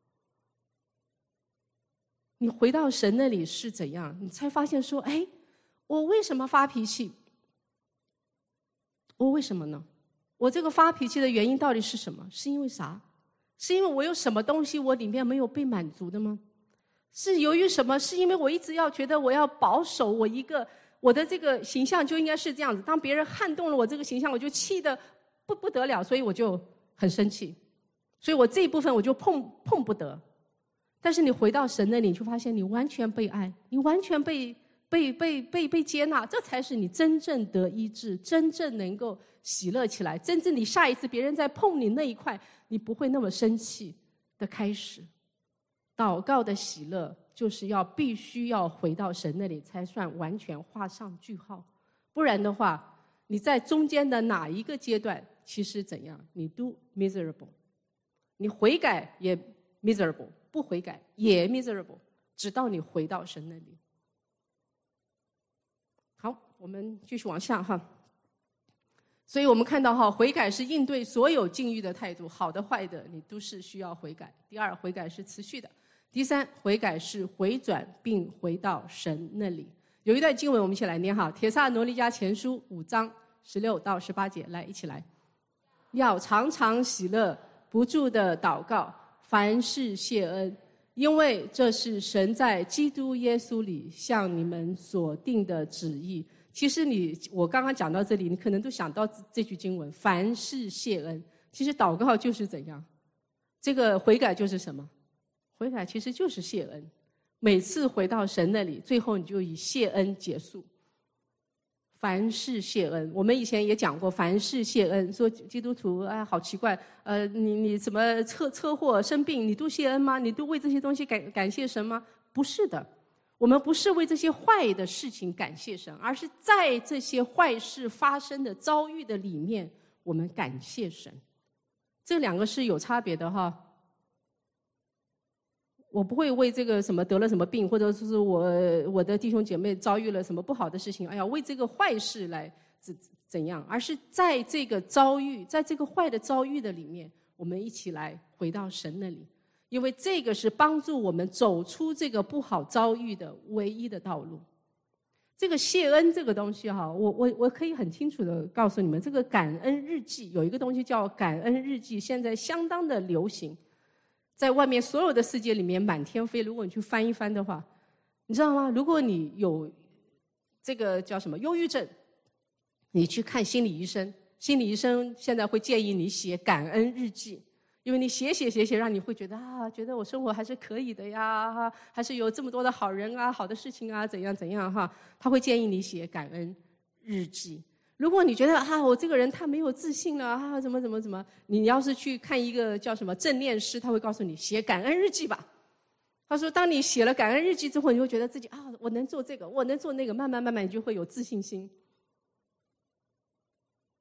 你回到神那里是怎样？你才发现说，哎，我为什么发脾气？我为什么呢？我这个发脾气的原因到底是什么？是因为啥？是因为我有什么东西我里面没有被满足的吗？是由于什么？是因为我一直要觉得我要保守我一个我的这个形象就应该是这样子，当别人撼动了我这个形象，我就气得不不得了，所以我就很生气，所以我这一部分我就碰碰不得。但是你回到神那里，你就发现你完全被爱，你完全被被被被被接纳，这才是你真正得医治，真正能够喜乐起来，真正你下一次别人在碰你那一块，你不会那么生气的开始。祷告的喜乐就是要必须要回到神那里，才算完全画上句号。不然的话，你在中间的哪一个阶段，其实怎样，你都 miserable， 你悔改也 miserable， 不悔改也 miserable， 直到你回到神那里。好，我们继续往下哈。所以我们看到哈，悔改是应对所有境遇的态度，好的坏的你都是需要悔改。第二，悔改是持续的。第三，悔改是回转并回到神那里。有一段经文我们一起来念哈，帖撒罗尼迦前书五章十六到十八节，来一起来。要常常喜乐，不住的祷告，凡事谢恩，因为这是神在基督耶稣里向你们所定的旨意。其实你我刚刚讲到这里，你可能都想到这句经文，凡事谢恩。其实祷告就是怎样，这个悔改就是什么？悔改其实就是谢恩。每次回到神那里，最后你就以谢恩结束。凡事谢恩，我们以前也讲过，凡事谢恩，说基督徒啊，好奇怪，呃，你你怎么车车祸生病，你都谢恩吗？你都为这些东西感感谢神吗？不是的。我们不是为这些坏的事情感谢神，而是在这些坏事发生的遭遇的里面，我们感谢神。这两个是有差别的哈。我不会为这个什么得了什么病，或者是我我的弟兄姐妹遭遇了什么不好的事情，哎呀，为这个坏事来怎怎样，而是在这个遭遇，在这个坏的遭遇的里面，我们一起来回到神那里。因为这个是帮助我们走出这个不好遭遇的唯一的道路。这个谢恩这个东西哈，我我我可以很清楚的告诉你们，这个感恩日记有一个东西叫感恩日记，现在相当的流行，在外面所有的世界里面满天飞。如果你去翻一翻的话，你知道吗？如果你有这个叫什么忧郁症，你去看心理医生，心理医生现在会建议你写感恩日记。因为你写写写写，让你会觉得啊，觉得我生活还是可以的呀，还是有这么多的好人啊、好的事情啊，怎样怎样哈。他会建议你写感恩日记。如果你觉得啊，我这个人太没有自信了啊，怎么怎么怎么，你要是去看一个叫什么正念师，他会告诉你写感恩日记吧。他说，当你写了感恩日记之后，你会觉得自己啊，我能做这个，我能做那个，慢慢慢慢你就会有自信心。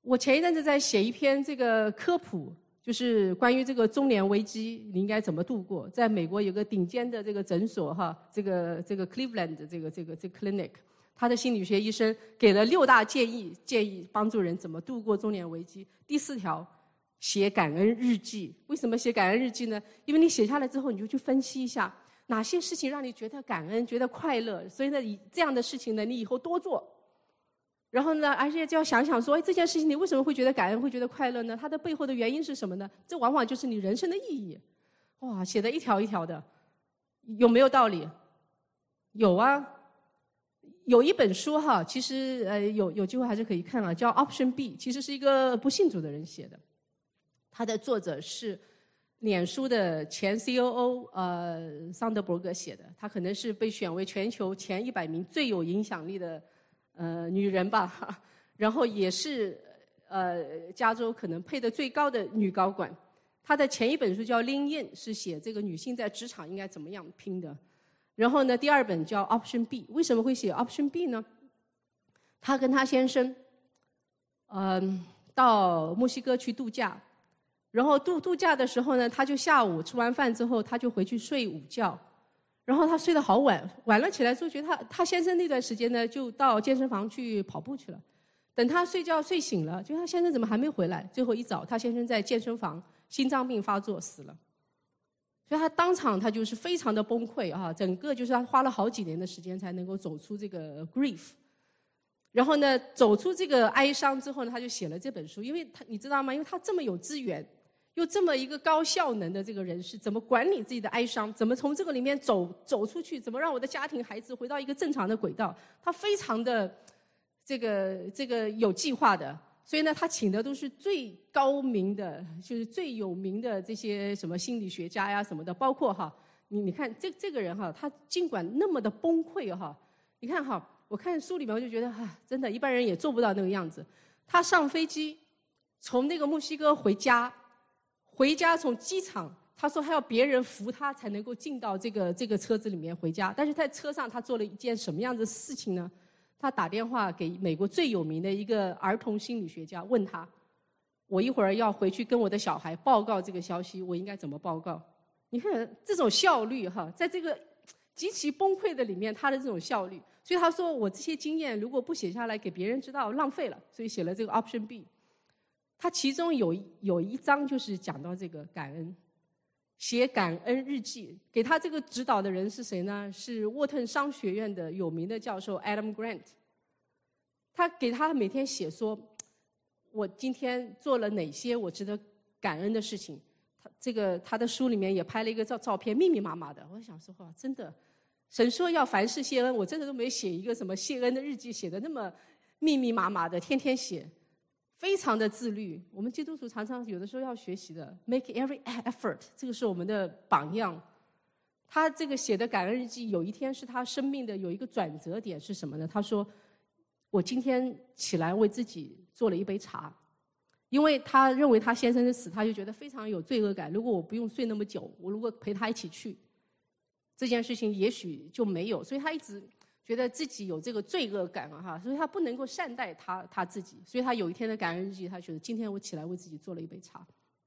我前一阵子在写一篇这个科普，就是关于这个中年危机你应该怎么度过。在美国有个顶尖的这个诊所哈，这个这个 Cleveland 的这个这个这个 clinic， 他的心理学医生给了六大建议，建议帮助人怎么度过中年危机。第四条，写感恩日记。为什么写感恩日记呢？因为你写下来之后，你就去分析一下哪些事情让你觉得感恩、觉得快乐。所以呢，以这样的事情呢，你以后多做。然后呢，而且就要想想说，哎，这件事情你为什么会觉得感恩、会觉得快乐呢？它的背后的原因是什么呢？这往往就是你人生的意义。哇，写的一条一条的，有没有道理？有啊。有一本书哈，其实呃有有机会还是可以看啊，叫 Option B， 其实是一个不信主的人写的。他的作者是脸书的前 C O O 呃桑德伯格写的，他可能是被选为全球前一百名最有影响力的呃女人吧，然后也是呃加州可能配得最高的女高管。她的前一本书叫《Lean In》，是写这个女性在职场应该怎么样拼的。然后呢，第二本叫 Option B。为什么会写 Option B 呢？她跟她先生，嗯、呃，到墨西哥去度假。然后度度假的时候呢，他就下午吃完饭之后，他就回去睡午觉。然后他睡得好晚，晚了起来之后，觉得他他先生那段时间呢，就到健身房去跑步去了。等他睡觉睡醒了，就他先生怎么还没回来？最后一早，他先生在健身房心脏病发作死了。所以他当场他就是非常的崩溃啊，整个就是他花了好几年的时间才能够走出这个 grief。然后呢，走出这个哀伤之后呢，他就写了这本书。因为他你知道吗？因为他这么有资源，又这么一个高效能的这个人士，怎么管理自己的哀伤？怎么从这个里面走走出去？怎么让我的家庭孩子回到一个正常的轨道？他非常的这个这个有计划的。所以呢，他请的都是最高明的，就是最有名的这些什么心理学家呀什么的，包括哈，你你看这这个人哈，他尽管那么的崩溃哈，你看哈，我看书里面我就觉得啊，真的，一般人也做不到那个样子。他上飞机，从那个墨西哥回家，回家从机场，他说他要别人扶他才能够进到这个这个车子里面回家。但是在车上他做了一件什么样的事情呢？他打电话给美国最有名的一个儿童心理学家，问他：我一会儿要回去跟我的小孩报告这个消息，我应该怎么报告？你看这种效率哈，在这个极其崩溃的里面，他的这种效率。所以他说，我这些经验如果不写下来给别人知道，浪费了。所以写了这个 Option B。他其中有有一章就是讲到这个感恩，写感恩日记。给他这个指导的人是谁呢？是沃顿商学院的有名的教授 Adam Grant。他给他每天写说，我今天做了哪些我值得感恩的事情。他这个他的书里面也拍了一个照照片，密密麻麻的。我想说哇，真的，神说要凡事谢恩，我真的都没写一个什么谢恩的日记，写的那么密密麻麻的，天天写。非常的自律，我们基督徒常常有的时候要学习的 ，make every effort， 这个是我们的榜样。他这个写的感恩日记，有一天是他生命的有一个转折点是什么呢？他说：“我今天起来为自己做了一杯茶，因为他认为他先生的死，他就觉得非常有罪恶感。如果我不用睡那么久，我如果陪他一起去，这件事情也许就没有。所以他一直觉得自己有这个罪恶感啊，哈，所以他不能够善待他他自己，所以他有一天的感恩日记，他觉得今天我起来为自己做了一杯茶，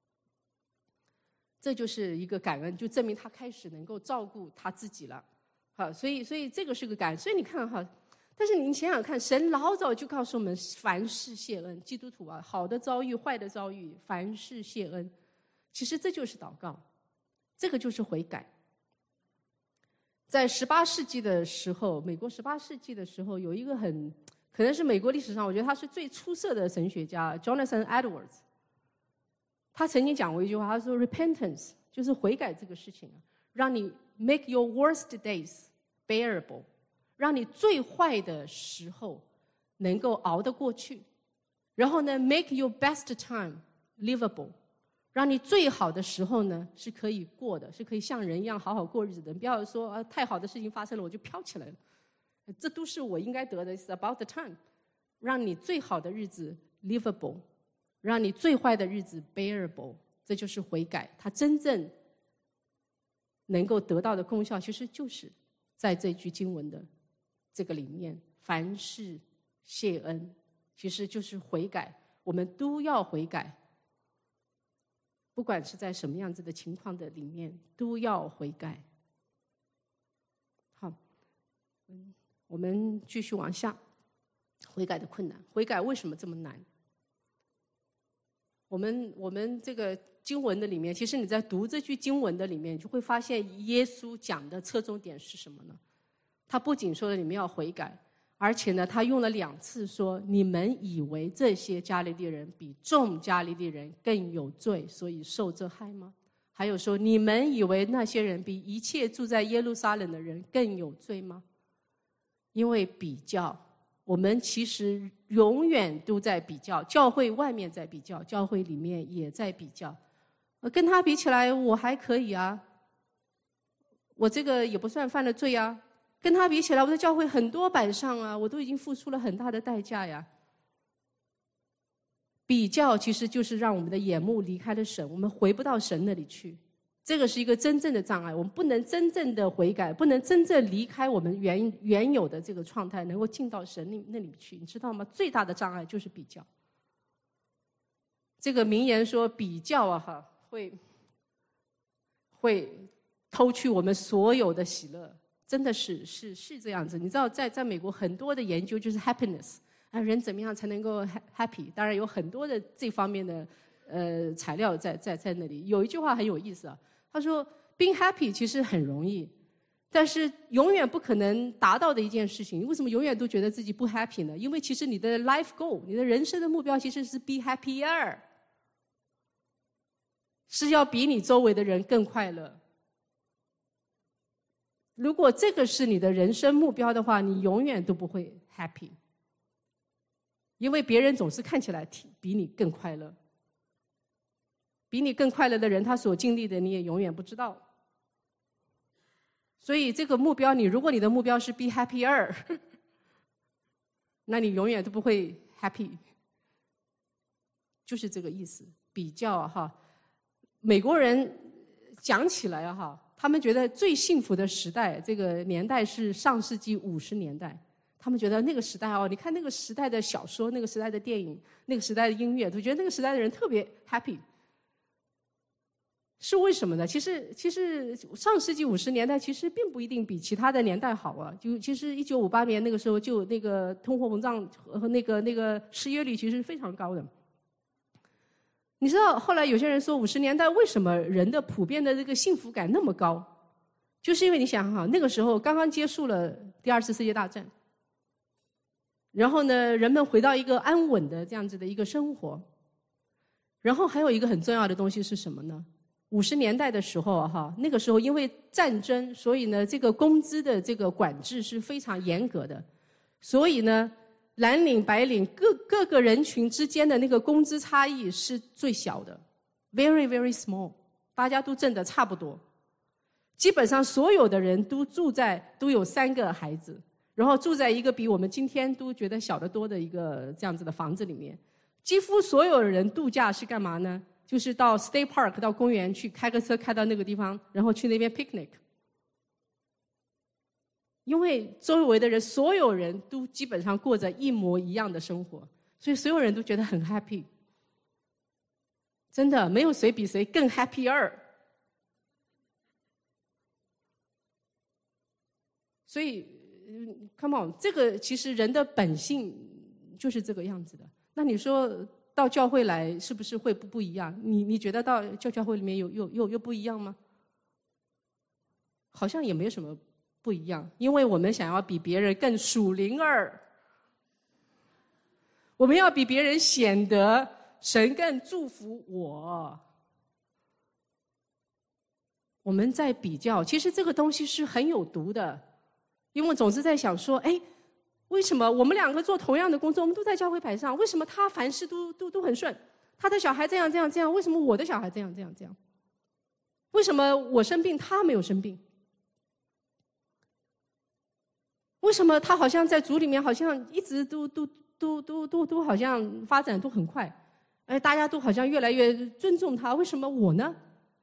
这就是一个感恩，就证明他开始能够照顾他自己了，好，所以所以这个是个感恩。所以你看哈，但是你想想看，神老早就告诉我们凡事谢恩，基督徒啊，好的遭遇、坏的遭遇，凡事谢恩，其实这就是祷告，这个就是悔改。在十八世纪的时候，美国十八世纪的时候，有一个很可能是美国历史上，我觉得他是最出色的神学家 Jonathan Edwards。他曾经讲过一句话，他说 ：“Repentance 就是悔改这个事情啊，让你 make your worst days bearable， 让你最坏的时候能够熬得过去，然后呢 ，make your best time livable。”让你最好的时候呢是可以过的，是可以像人一样好好过日子的。不要说啊，太好的事情发生了我就飘起来了，这都是我应该得的。It's about the time， 让你最好的日子 livable， 让你最坏的日子 bearable， 这就是悔改。它真正能够得到的功效，其实就是在这句经文的这个里面，凡事谢恩，其实就是悔改。 我们都要悔改。不管是在什么样子的情况的里面，都要悔改。好，嗯，我们继续往下。悔改的困难，悔改为什么这么难？我们我们这个经文的里面，其实你在读这句经文的里面，就会发现耶稣讲的侧重点是什么呢？他不仅说了你们要悔改，而且呢，他用了两次说你们以为这些加利利人比众加利利人更有罪，所以受这害吗？还有说你们以为那些人比一切住在耶路撒冷的人更有罪吗？因为比较，我们其实永远都在比较，教会外面在比较，教会里面也在比较。跟他比起来我还可以啊，我这个也不算犯了罪啊。跟他比起来我在教会很多摆上啊，我都已经付出了很大的代价呀。比较其实就是让我们的眼目离开了神，我们回不到神那里去。这个是一个真正的障碍，我们不能真正的悔改，不能真正离开我们原原有的这个状态，能够进到神那那里去，你知道吗？最大的障碍就是比较。这个名言说比较啊哈，会会偷去我们所有的喜乐，真的是是是这样子。你知道在在美国很多的研究就是 happiness， 啊，人怎么样才能够 happy？ 当然有很多的这方面的呃材料在在在那里。有一句话很有意思啊。他说 being happy 其实很容易，但是永远不可能达到的一件事情。你为什么永远都觉得自己不 happy 呢？因为其实你的 life goal， 你的人生的目标其实是 be happier， 是要比你周围的人更快乐。如果这个是你的人生目标的话，你永远都不会 happy， 因为别人总是看起来比你更快乐。比你更快乐的人，他所经历的你也永远不知道。所以这个目标，你如果你的目标是 be happier， 那你永远都不会 happy， 就是这个意思。比较哈，美国人讲起来哈，他们觉得最幸福的时代，这个年代是上世纪五十年代。他们觉得那个时代哦，你看那个时代的小说，那个时代的电影，那个时代的音乐，都觉得那个时代的人特别 happy。是为什么呢？其实，其实上世纪五十年代其实并不一定比其他的年代好啊。就其实一九五八年那个时候，就那个通货膨胀和那个那个失业率其实是非常高的。你知道后来有些人说五十年代为什么人的普遍的这个幸福感那么高？就是因为你想哈，那个时候刚刚结束了第二次世界大战，然后呢，人们回到一个安稳的这样子的一个生活。然后还有一个很重要的东西是什么呢？五十年代的时候哈，那个时候因为战争，所以呢，这个工资的这个管制是非常严格的，所以呢，蓝领白领各各个人群之间的那个工资差异是最小的 ，very very small， 大家都挣得差不多，基本上所有的人都住在都有三个孩子，然后住在一个比我们今天都觉得小得多的一个这样子的房子里面，几乎所有的人度假是干嘛呢？就是到 State Park 到公园去开个车开到那个地方，然后去那边 picnic。因为周围的人所有人都基本上过着一模一样的生活，所以所有人都觉得很 happy。真的没有谁比谁更 happier。所以 come on， 这个其实人的本性就是这个样子的。那你说到教会来是不是会不不一样？你你觉得到教教会里面有有有有不一样吗？好像也没什么不一样，因为我们想要比别人更属灵儿，我们要比别人显得神更祝福我。我们在比较，其实这个东西是很有毒的，因为总是在想说，哎。为什么我们两个做同样的工作，我们都在教会牌上？为什么他凡事都都都很顺？他的小孩这样这样这样，为什么我的小孩这样这样这样？为什么我生病他没有生病？为什么他好像在组里面好像一直都都都都都都好像发展都很快？哎，大家都好像越来越尊重他，为什么我呢？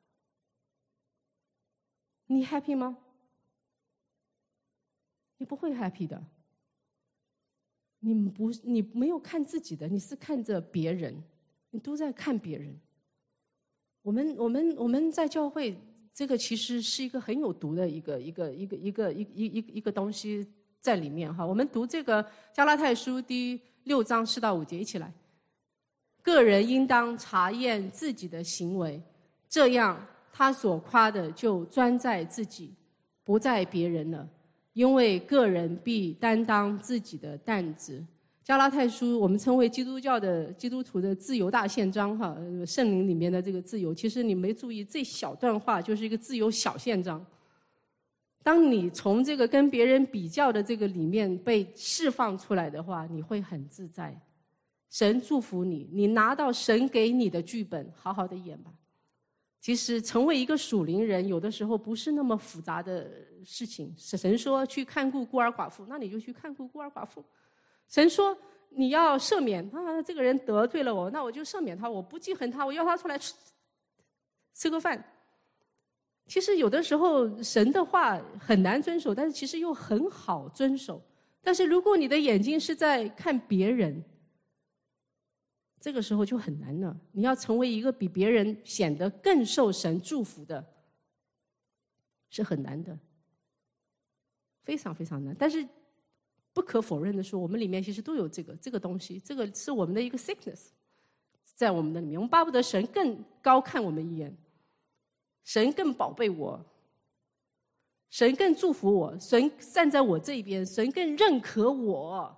你 happy 吗？你不会 happy 的。 你不，你没有看自己的，你是看着别人，你都在看别人。我们我们我们在教会，这个其实是一个很有毒的一个一个一个一个一一一一个东西在里面哈。我们读这个加拉太书第六章四到五节，一起来。个人应当查验自己的行为，这样他所夸的就专在自己，不在别人了。因为个人必担当自己的担子。加拉太书我们称为基督教的基督徒的自由大宪章哈，圣灵里面的这个自由，其实你没注意这小段话就是一个自由小宪章。当你从这个跟别人比较的这个里面被释放出来的话，你会很自在。神祝福你，你拿到神给你的剧本，好好的演吧。其实成为一个属灵人，有的时候不是那么复杂的事情。神说去看顾孤儿寡妇，那你就去看顾孤儿寡妇。神说你要赦免啊，这个人得罪了我，那我就赦免他，我不记恨他，我要他出来吃吃个饭。其实有的时候神的话很难遵守，但是其实又很好遵守。但是如果你的眼睛是在看别人，这个时候就很难了。你要成为一个比别人显得更受神祝福的，是很难的，非常非常难。但是不可否认的说，我们里面其实都有这个这个东西，这个是我们的一个 sickness， 在我们的里面。我们巴不得神更高看我们一眼，神更宝贝我，神更祝福我，神站在我这一边，神更认可我。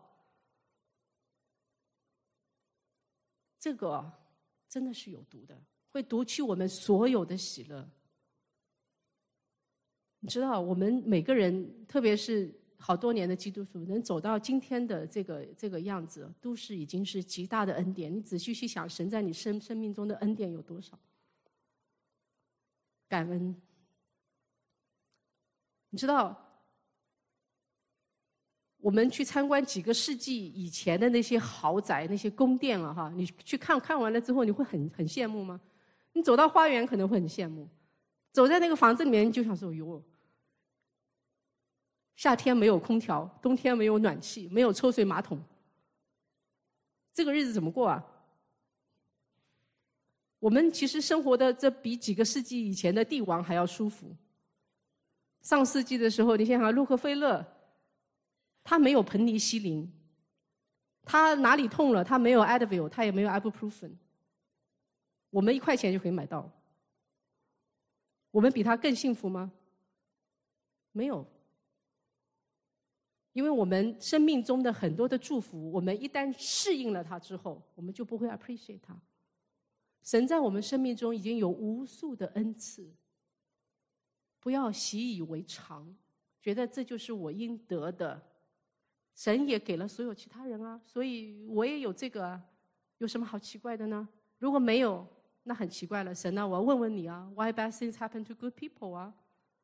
这个真的是有毒的，会夺去我们所有的喜乐。你知道，我们每个人，特别是好多年的基督徒，能走到今天的这个这个样子，都是已经是极大的恩典。你仔细去想，神在你生生命中的恩典有多少？感恩。你知道，我们去参观几个世纪以前的那些豪宅、那些宫殿啊，哈，你去看看完了之后，你会很很羡慕吗？你走到花园可能会很羡慕，走在那个房子里面，你就想说：哟，夏天没有空调，冬天没有暖气，没有抽水马桶，这个日子怎么过啊？我们其实生活的这比几个世纪以前的帝王还要舒服。上世纪的时候，你想想，洛克菲勒。他没有盆尼西林，他哪里痛了，他没有 Advil， 他也没有 Ibuprofen， 我们一块钱就可以买到。我们比他更幸福吗？没有，因为我们生命中的很多的祝福，我们一旦适应了它之后，我们就不会 appreciate 它。神在我们生命中已经有无数的恩赐，不要习以为常，觉得这就是我应得的。神也给了所有其他人啊，所以我也有这个啊，有什么好奇怪的呢？如果没有，那很奇怪了。神啊，我要问问你啊 ，Why bad things happen to good people 啊？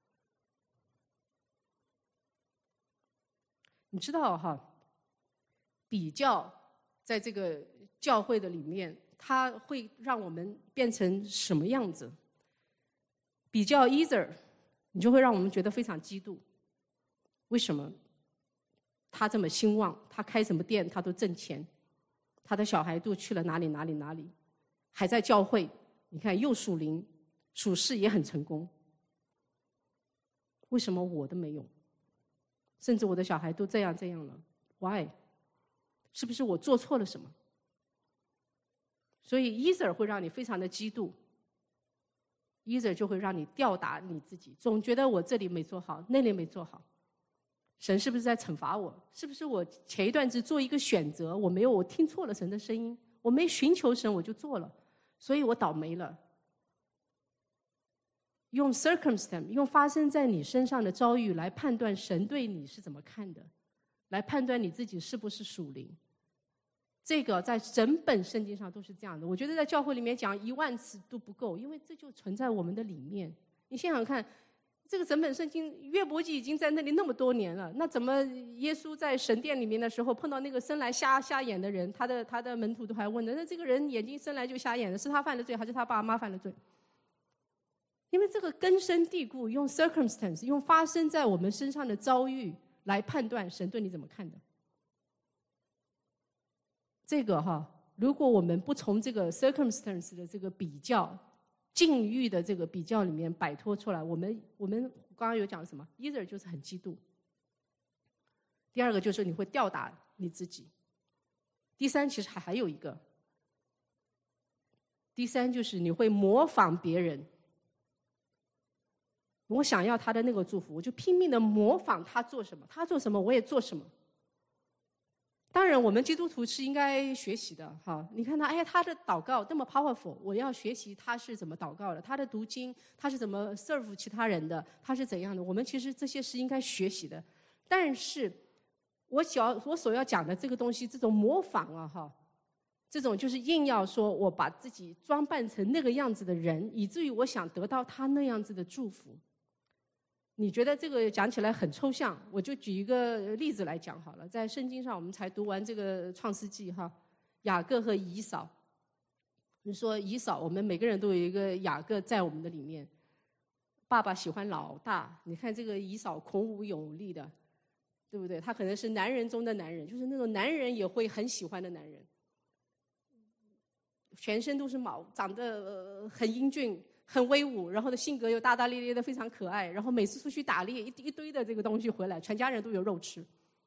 你知道哈，比较在这个教会的里面，它会让我们变成什么样子？比较 either， 你就会让我们觉得非常嫉妒。为什么？他这么兴旺，他开什么店他都挣钱，他的小孩都去了哪里哪里哪里，还在教会，你看又属灵属事也很成功。为什么我都没有？甚至我的小孩都这样这样了 ，Why？ 是不是我做错了什么？所以 either 会让你非常的嫉妒， either 就会让你吊打你自己，总觉得我这里没做好，那里没做好。神是不是在惩罚我？是不是我前一段子做一个选择，我没有，我听错了神的声音，我没寻求神，我就做了，所以我倒霉了。用 circumstance， 用发生在你身上的遭遇来判断神对你是怎么看的，来判断你自己是不是属灵。这个在整本圣经上都是这样的。我觉得在教会里面讲一万次都不够，因为这就存在我们的里面。你想想看。这个整本圣经约伯记已经在那里那么多年了，那怎么耶稣在神殿里面的时候碰到那个生来瞎瞎眼的人，他的他的门徒都还问的，那这个人眼睛生来就瞎眼的，是他犯了罪还是他爸妈犯了罪？因为这个根深蒂固，用 circumstance， 用发生在我们身上的遭遇来判断神对你怎么看的。 这个哈，如果我们不从这个 circumstance 的这个比较、境遇的这个比较里面摆脱出来，我们我们刚刚有讲什么 ？either 就是很嫉妒，第二个就是你会吊打你自己，第三其实还还有一个，第三就是你会模仿别人。我想要他的那个祝福，我就拼命的模仿他做什么，他做什么我也做什么。当然，我们基督徒是应该学习的，哈！你看他，哎呀，他的祷告那么 powerful， 我要学习他是怎么祷告的，他的读经，他是怎么 serve 其他人的，他是怎样的。我们其实这些是应该学习的。但是，我想我所要讲的这个东西，这种模仿啊，哈，这种就是硬要说我把自己装扮成那个样子的人，以至于我想得到他那样子的祝福。你觉得这个讲起来很抽象，我就举一个例子来讲好了。在圣经上，我们才读完这个创世纪哈，雅各和以扫。你说以扫，我们每个人都有一个雅各在我们的里面。爸爸喜欢老大，你看这个以扫孔武有力的，对不对？他可能是男人中的男人，就是那种男人也会很喜欢的男人。全身都是毛，长得、呃、很英俊。很威武，然后的性格又大大咧咧的，非常可爱。然后每次出去打猎，一一堆的这个东西回来，全家人都有肉吃。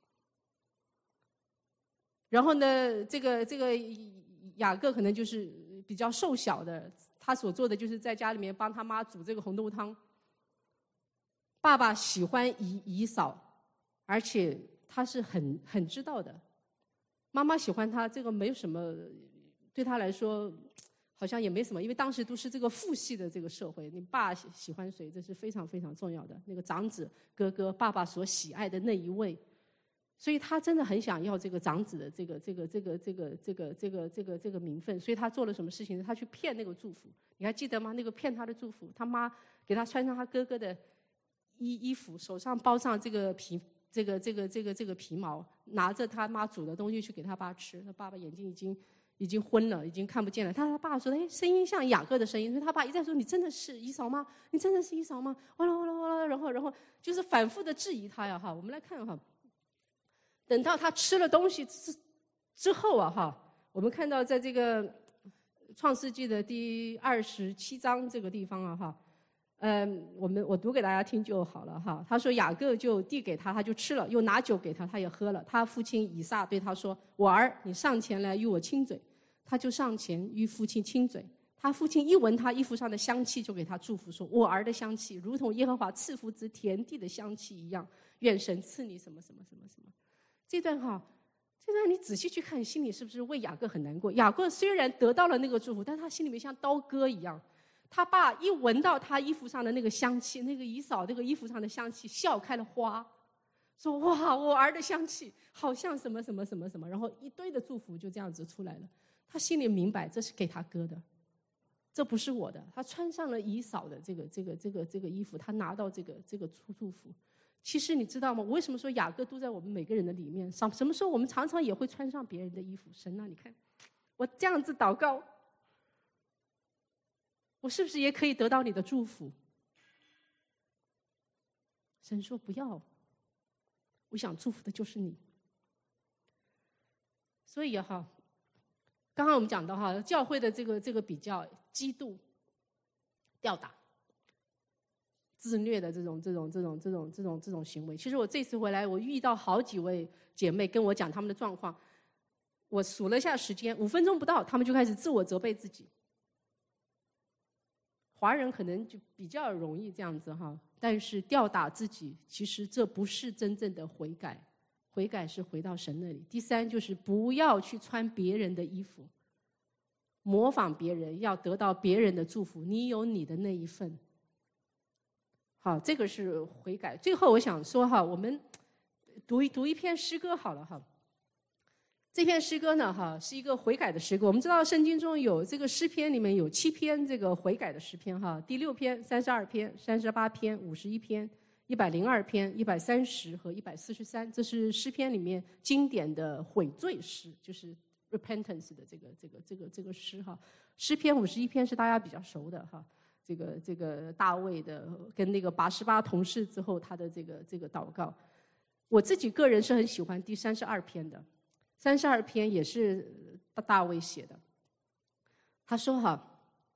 然后呢，这个这个雅各可能就是比较瘦小的，他所做的就是在家里面帮他妈煮这个红豆汤。爸爸喜欢以以扫，而且他是很很知道的。妈妈喜欢他，这个没有什么，对他来说。好像也没什么，因为当时都是这个父系的这个社会，你爸喜欢谁，这是非常非常重要的。那个长子哥哥，爸爸所喜爱的那一位，所以他真的很想要这个长子的这个这个这个这个这个这个这个这个名分，所以他做了什么事情呢？他去骗那个祝福，你还记得吗？那个骗他的祝福，他妈给他穿上他哥哥的衣衣服，手上包上这个皮这个这个这个这个皮毛，拿着他妈煮的东西去给他爸吃，他爸爸眼睛已经。已经昏了，已经看不见了。他他爸说：“哎，声音像雅各的声音。”所以他爸一再说：“你真的是以扫吗？你真的是以扫吗？”哇啦哇啦哇啦，然后然后就是反复的质疑他呀哈。我们来看哈，等到他吃了东西之之后啊哈，我们看到在这个创世纪的第二十七章这个地方啊哈，嗯，我们我读给大家听就好了哈。他说雅各就递给他，他就吃了，又拿酒给他，他也喝了。他父亲以撒对他说：“我儿，你上前来与我亲嘴。”他就上前与父亲亲嘴，他父亲一闻他衣服上的香气，就给他祝福说：“我儿的香气，如同耶和华赐福之田地的香气一样，愿神赐你什么什么什么什么。”这段哈，这段你仔细去看，心里是不是为雅各很难过？雅各虽然得到了那个祝福，但他心里面像刀割一样。他爸一闻到他衣服上的那个香气，那个以扫那个衣服上的香气，笑开了花，说：“哇，我儿的香气好像什么什么什么什么。”然后一堆的祝福就这样子出来了。他心里明白，这是给他哥的，这不是我的。他穿上了以扫的这个这个这个这个衣服，他拿到这个这个祝福。其实你知道吗？我为什么说雅各都在我们每个人的里面？什什么时候我们常常也会穿上别人的衣服？神啊，你看，我这样子祷告，我是不是也可以得到你的祝福？神说不要，我想祝福的就是你。所以哈。刚刚我们讲到哈，教会的这个这个比较嫉妒、吊打、自虐的这种这种这种这种这种这种行为。其实我这次回来，我遇到好几位姐妹跟我讲他们的状况，我数了一下时间，五分钟不到，他们就开始自我责备自己。华人可能就比较容易这样子哈，但是吊打自己，其实这不是真正的悔改。悔改是回到神那里。第三就是不要去穿别人的衣服，模仿别人，要得到别人的祝福。你有你的那一份。好，这个是悔改。最后我想说哈，我们读一读一篇诗歌好了哈。这篇诗歌呢哈是一个悔改的诗歌。我们知道圣经中有这个诗篇里面有七篇这个悔改的诗篇哈，第六篇、三十二篇、三十八篇、五十一篇。一百零二篇、一百三十和一百四十三，这是诗篇里面经典的悔罪诗，就是 repentance 的这个这个这个这个诗哈。诗篇五十一篇是大家比较熟的哈，这个这个大卫的跟那个八十八同事之后他的这个这个祷告。我自己个人是很喜欢第三十二篇的，三十二篇也是大卫写的。他说哈，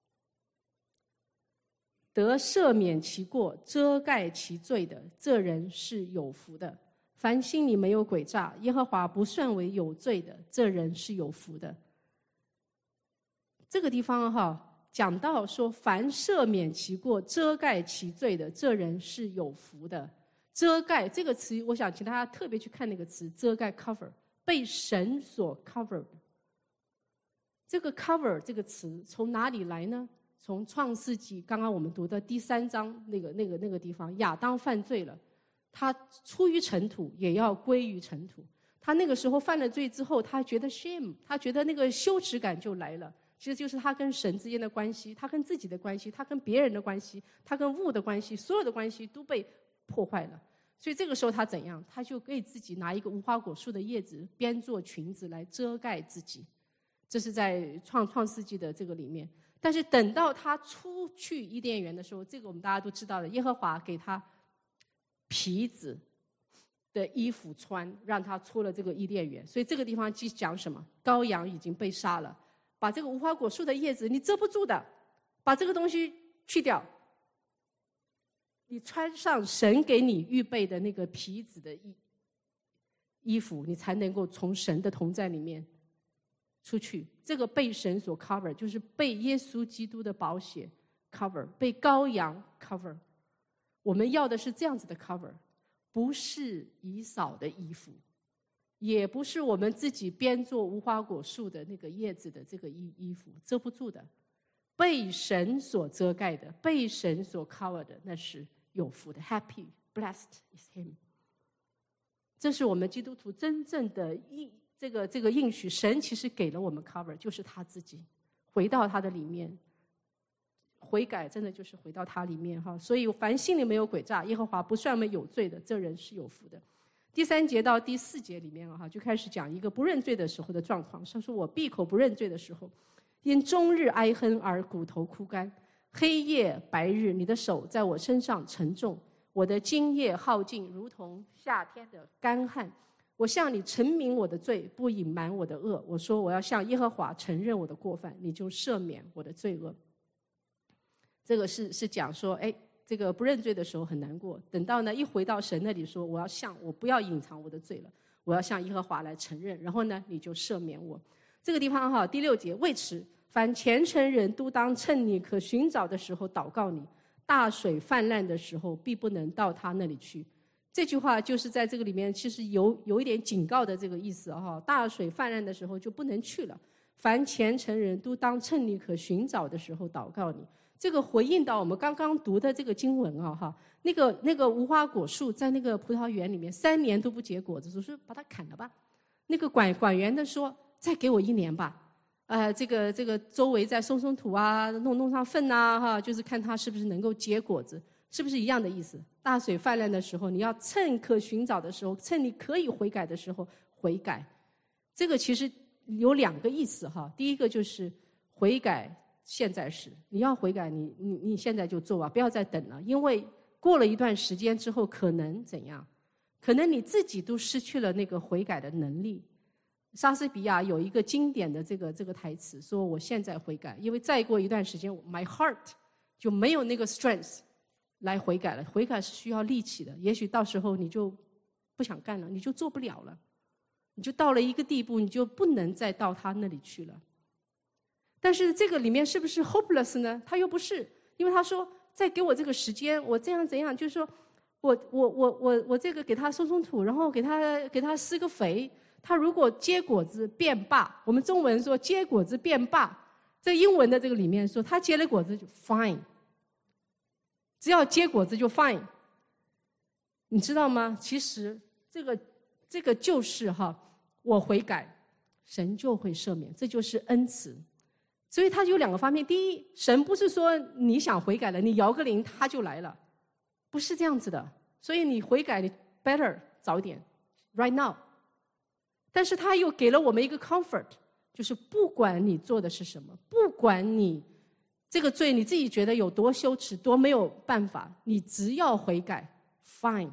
得赦免其过、遮盖其罪的，这人是有福的。凡心里没有诡诈，耶和华不算为有罪的，这人是有福的。这个地方哈，讲到说，凡赦免其过、遮盖其罪的，这人是有福的。遮盖这个词，我想请大家特别去看那个词，遮盖 cover， 被神所 cover 的。这个 cover 这个词从哪里来呢？从创世纪刚刚我们读的第三章那个那个那个地方，亚当犯罪了，他出于尘土，也要归于尘土。他那个时候犯了罪之后，他觉得 shame， 他觉得那个羞耻感就来了。其实就是他跟神之间的关系，他跟自己的关系，他跟别人的关系，他跟物的关系，所有的关系都被破坏了。所以这个时候他怎样？他就给自己拿一个无花果树的叶子编做裙子来遮盖自己。这是在创创世纪的这个里面。但是等到他出去伊甸园的时候，这个我们大家都知道了，耶和华给他皮子的衣服穿，让他出了这个伊甸园。所以这个地方即讲什么？羔羊已经被杀了，把这个无花果树的叶子你遮不住的，把这个东西去掉，你穿上神给你预备的那个皮子的衣衣服，你才能够从神的同在里面出去。这个被神所 cover， 就是被耶稣基督的宝血 cover， 被羔羊 cover。我们要的是这样子的 cover， 不是以扫的衣服，也不是我们自己编做无花果树的那个叶子的这个衣衣服，遮不住的。被神所遮盖的，被神所 cover 的，那是有福的。 Happy, blessed is him。 这是我们基督徒真正的应这个这个应许。神其实给了我们 cover， 就是他自己，回到他的里面，悔改真的就是回到他里面哈。所以凡心里没有诡诈，耶和华不算为有罪的，这人是有福的。第三节到第四节里面哈，就开始讲一个不认罪的时候的状况。他说我闭口不认罪的时候，因终日哀哼而骨头枯干，黑夜白日，你的手在我身上沉重，我的津液耗尽，如同夏天的干旱。我向你陈明我的罪，不隐瞒我的恶。我说我要向耶和华承认我的过犯，你就赦免我的罪恶。这个是是讲说，哎，这个不认罪的时候很难过，等到呢一回到神那里说，我要向我不要隐藏我的罪了，我要向耶和华来承认，然后呢你就赦免我。这个地方哈，第六节，为此凡虔诚人都当趁你可寻找的时候祷告你，大水泛滥的时候必不能到他那里去。这句话就是在这个里面其实有有一点警告的这个意思哈，大水泛滥的时候就不能去了。凡虔诚人都当趁你可寻找的时候祷告你。这个回应到我们刚刚读的这个经文啊哈，那个那个无花果树在那个葡萄园里面三年都不结果子，说把它砍了吧。那个管管园的说再给我一年吧，呃，这个这个周围再松松土啊，弄弄上粪啊哈，就是看它是不是能够结果子。是不是一样的意思？大水泛滥的时候，你要趁可寻找的时候，趁你可以悔改的时候悔改。这个其实有两个意思哈。第一个就是悔改现在时，你要悔改，你你你现在就做吧，不要再等了，因为过了一段时间之后，可能怎样？可能你自己都失去了那个悔改的能力。莎士比亚有一个经典的这个这个台词，说我现在悔改，因为再过一段时间 ，my heart 就没有那个 strength。来悔改了，悔改是需要力气的，也许到时候你就不想干了，你就做不了了，你就到了一个地步，你就不能再到他那里去了。但是这个里面是不是 hopeless 呢？他又不是，因为他说再给我这个时间，我这样怎样，就是说我我我我我这个给他松松土，然后给他给他施个肥，他如果结果子变罢，我们中文说结果子变罢，在英文的这个里面说他结了果子就 fine。只要结果子就 fine， 你知道吗？其实这个这个就是哈，我悔改，神就会赦免，这就是恩慈。所以它有两个方面：第一，神不是说你想悔改了，你摇个铃他就来了，不是这样子的。所以你悔改，你 better 早点 ，right now。但是他又给了我们一个 comfort， 就是不管你做的是什么，不管你。这个罪你自己觉得有多羞耻，多没有办法，你只要悔改 ，fine，fine，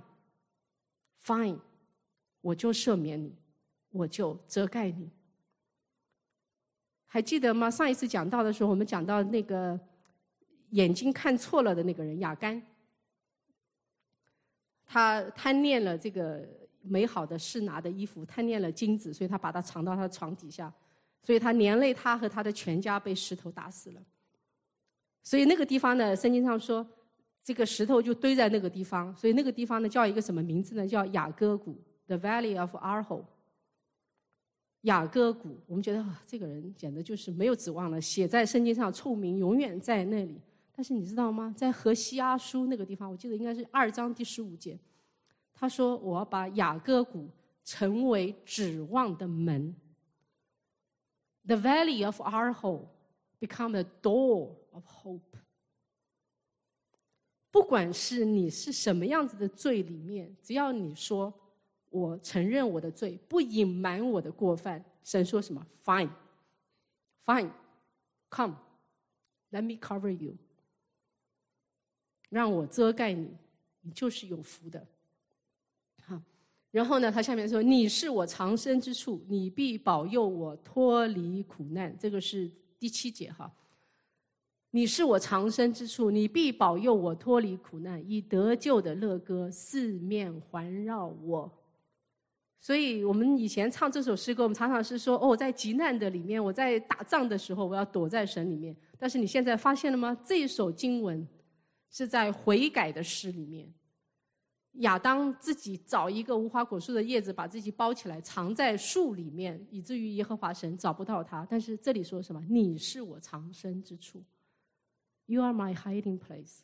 我就赦免你，我就遮盖你。 还记得吗？上一次讲到的时候，我们讲到那个眼睛看错了的那个人雅干，他贪恋了这个美好的示拿的衣服，贪恋了金子，所以他把它藏到他的床底下，所以他连累他和他的全家被石头打死了。所以那个地方呢，圣经上说这个石头就堆在那个地方，所以那个地方呢叫一个什么名字呢？叫雅各谷 The Valley of Arho。雅各谷，我们觉得、啊、这个人简直就是没有指望了，写在圣经上臭名永远在那里。但是你知道吗？在何西阿书那个地方，我记得应该是二章第十五节，他说我要把雅各谷成为指望的门。 The Valley of Arho become a door of hope。 不管是你是什么样子的罪里面，只要你说我承认我的罪，不隐瞒我的过犯，神说什么 Fine Fine Come Let me cover you， 让我遮盖你，你就是有福的。好，然后呢他下面说你是我藏身之处，你必保佑我脱离苦难，这个是第七节哈。你是我藏身之处，你必保佑我脱离苦难，以得救的乐歌四面环绕我。所以我们以前唱这首诗歌，我们常常是说哦，在急难的里面，我在打仗的时候我要躲在神里面。但是你现在发现了吗？这首经文是在悔改的诗里面，亚当自己找一个无花果树的叶子把自己包起来藏在树里面，以至于耶和华神找不到他。但是这里说什么？你是我藏身之处， You are my hiding place。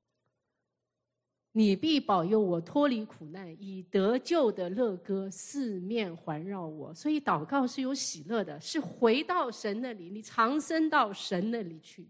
你必保佑我脱离苦难，以得救的乐歌四面环绕我。所以祷告是有喜乐的，是回到神那里，你藏身到神那里去，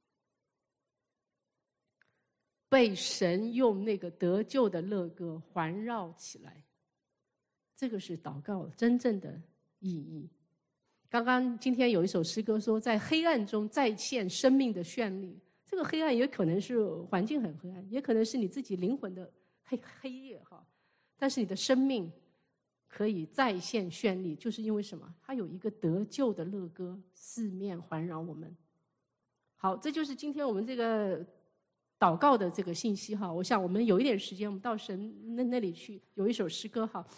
被神用那个得救的乐歌环绕起来。这个是祷告真正的意义。刚刚今天有一首诗歌说，在黑暗中再现生命的绚丽。这个黑暗也可能是环境很黑暗，也可能是你自己灵魂的黑黑夜哈。但是你的生命可以再现绚丽，就是因为什么？它有一个得救的乐歌四面环绕我们。好，这就是今天我们这个祷告的这个信息哈。我想我们有一点时间，我们到神那那里去，有一首诗歌哈，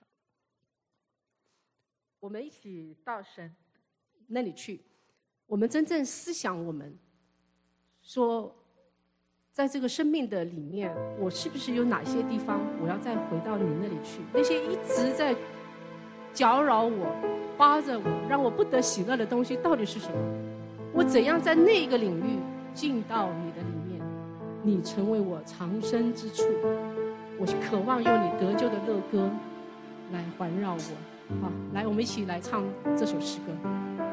我们一起到神那里去，我们真正思想我们。说在这个生命的里面，我是不是有哪些地方我要再回到你那里去？那些一直在搅扰我、扒着我、让我不得喜乐的东西到底是什么？我怎样在那个领域进到你的里面，你成为我藏身之处？我渴望用你得救的乐歌来环绕我。好，来，我们一起来唱这首诗歌。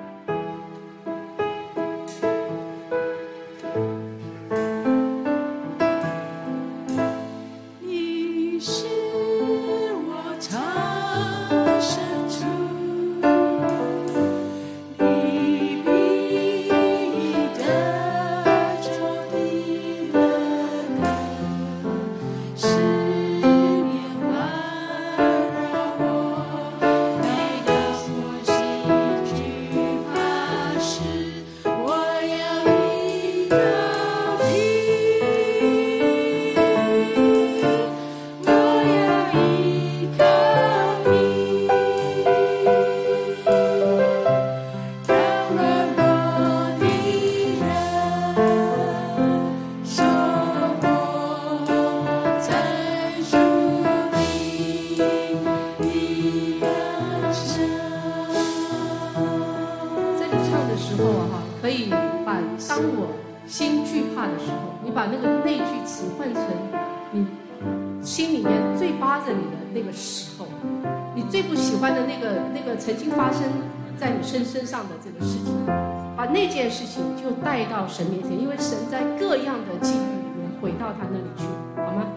曾经发生在你身身上的这个事情，把那件事情就带到神面前，因为神在各样的际遇里面回到他那里去，好吗？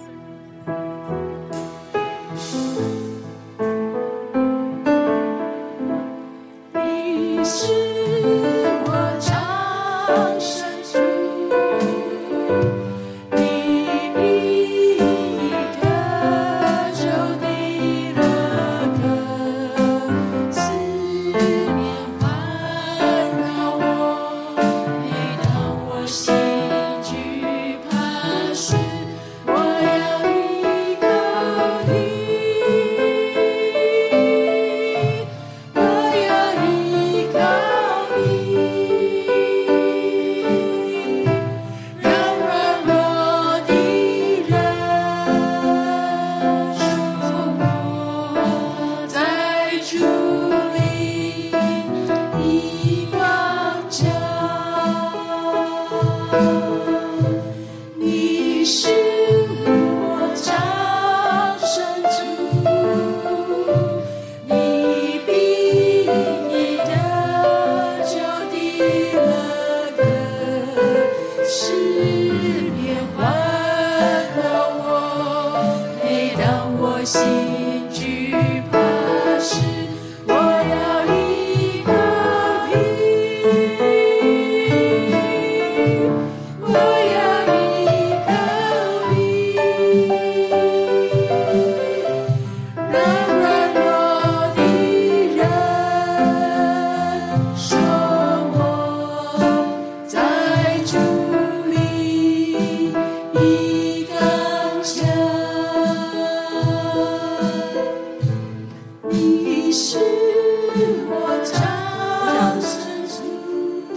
你是我藏身处，你必得救的乐歌四面环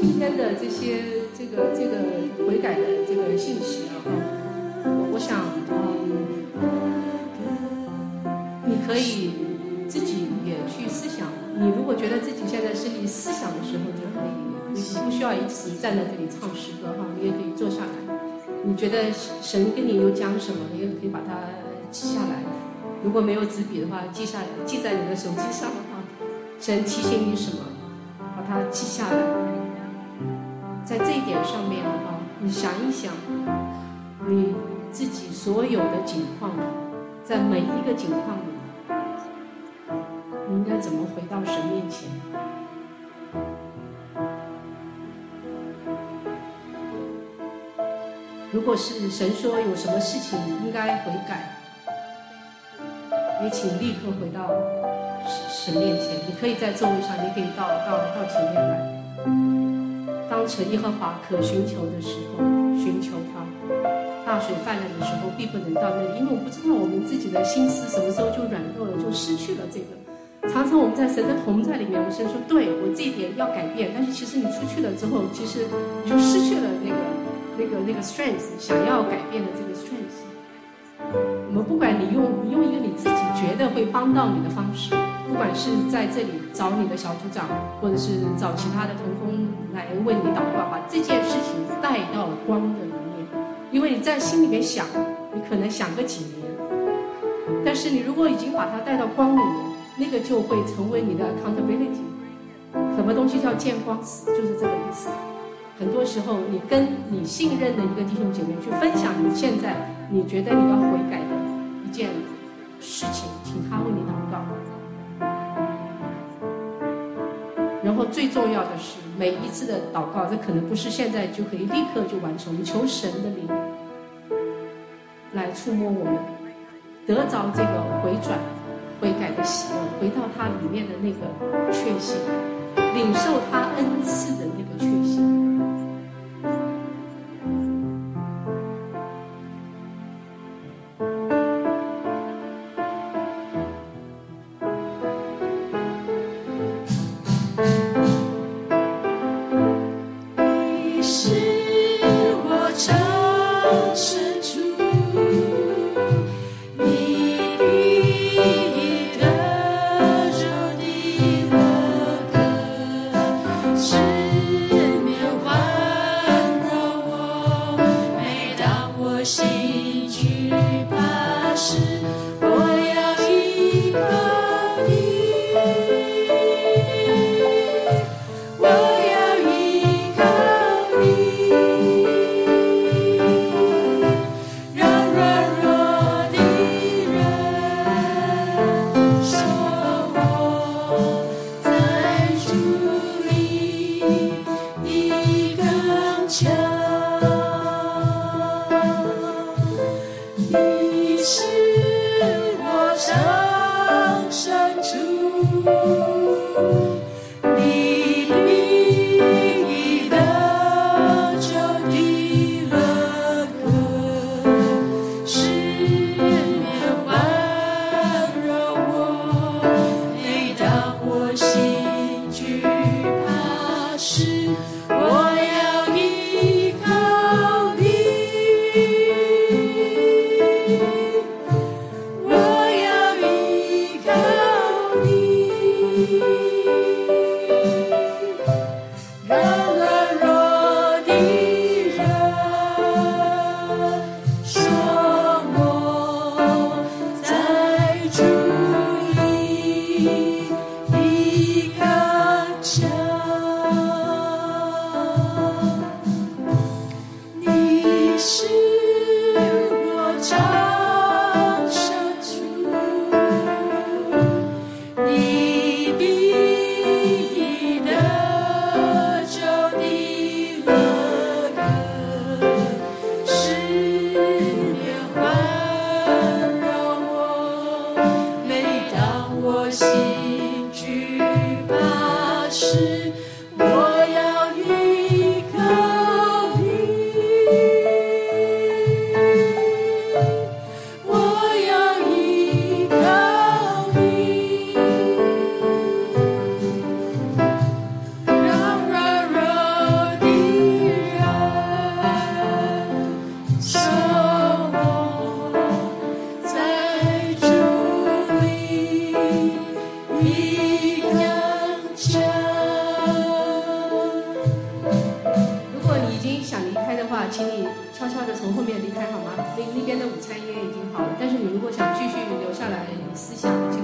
今天的这些这个这个悔改的这个信息啊，我我想，嗯，你可以自己也去思想。你如果觉得自己现在是你思想的时候，就可以，你不需要一直站在这里唱诗歌哈，你也可以坐下来。你觉得神跟你有讲什么，你也可以把它记下来。如果没有纸笔的话，记下来，记在你的手机上哈。神提醒你什么，把它记下来。在这一点上面哈，你想一想，你自己所有的境况，在每一个境况里，你应该怎么回到神面前？如果是神说有什么事情应该悔改，也请立刻回到神面前。你可以在座位上，你可以到到到前面来。当成耶和华可寻求的时候，寻求他。大水泛滥的时候，必不能到那里，因为我不知道我们自己的心思什么时候就软弱了，就失去了这个。常常我们在神的同在里面，我们先说对我这一点要改变，但是其实你出去了之后，其实你就失去了那个那个那个 strength， 想要改变的这个 strength。我们不管你用你用一个你自己觉得会帮到你的方式，不管是在这里找你的小组长，或者是找其他的同工来为你祷告，把这件事情带到光的里面。因为你在心里面想，你可能想个几年，但是你如果已经把它带到光里面，那个就会成为你的 accountability。什么东西叫见光死，就是这个意思。很多时候，你跟你信任的一个弟兄姐妹去分享你现在你觉得你要悔改的一件事情，请他为你祷告。然后最重要的是，每一次的祷告，这可能不是现在就可以立刻就完成。我们求神的灵来触摸我们，得着这个回转、悔改的喜乐，回到他里面的那个确信，领受他恩赐的那个确信。
是
开的话，请你悄悄的从后面离开好吗？那那边的午餐应该已经好了，但是你如果想继续留下来思想，请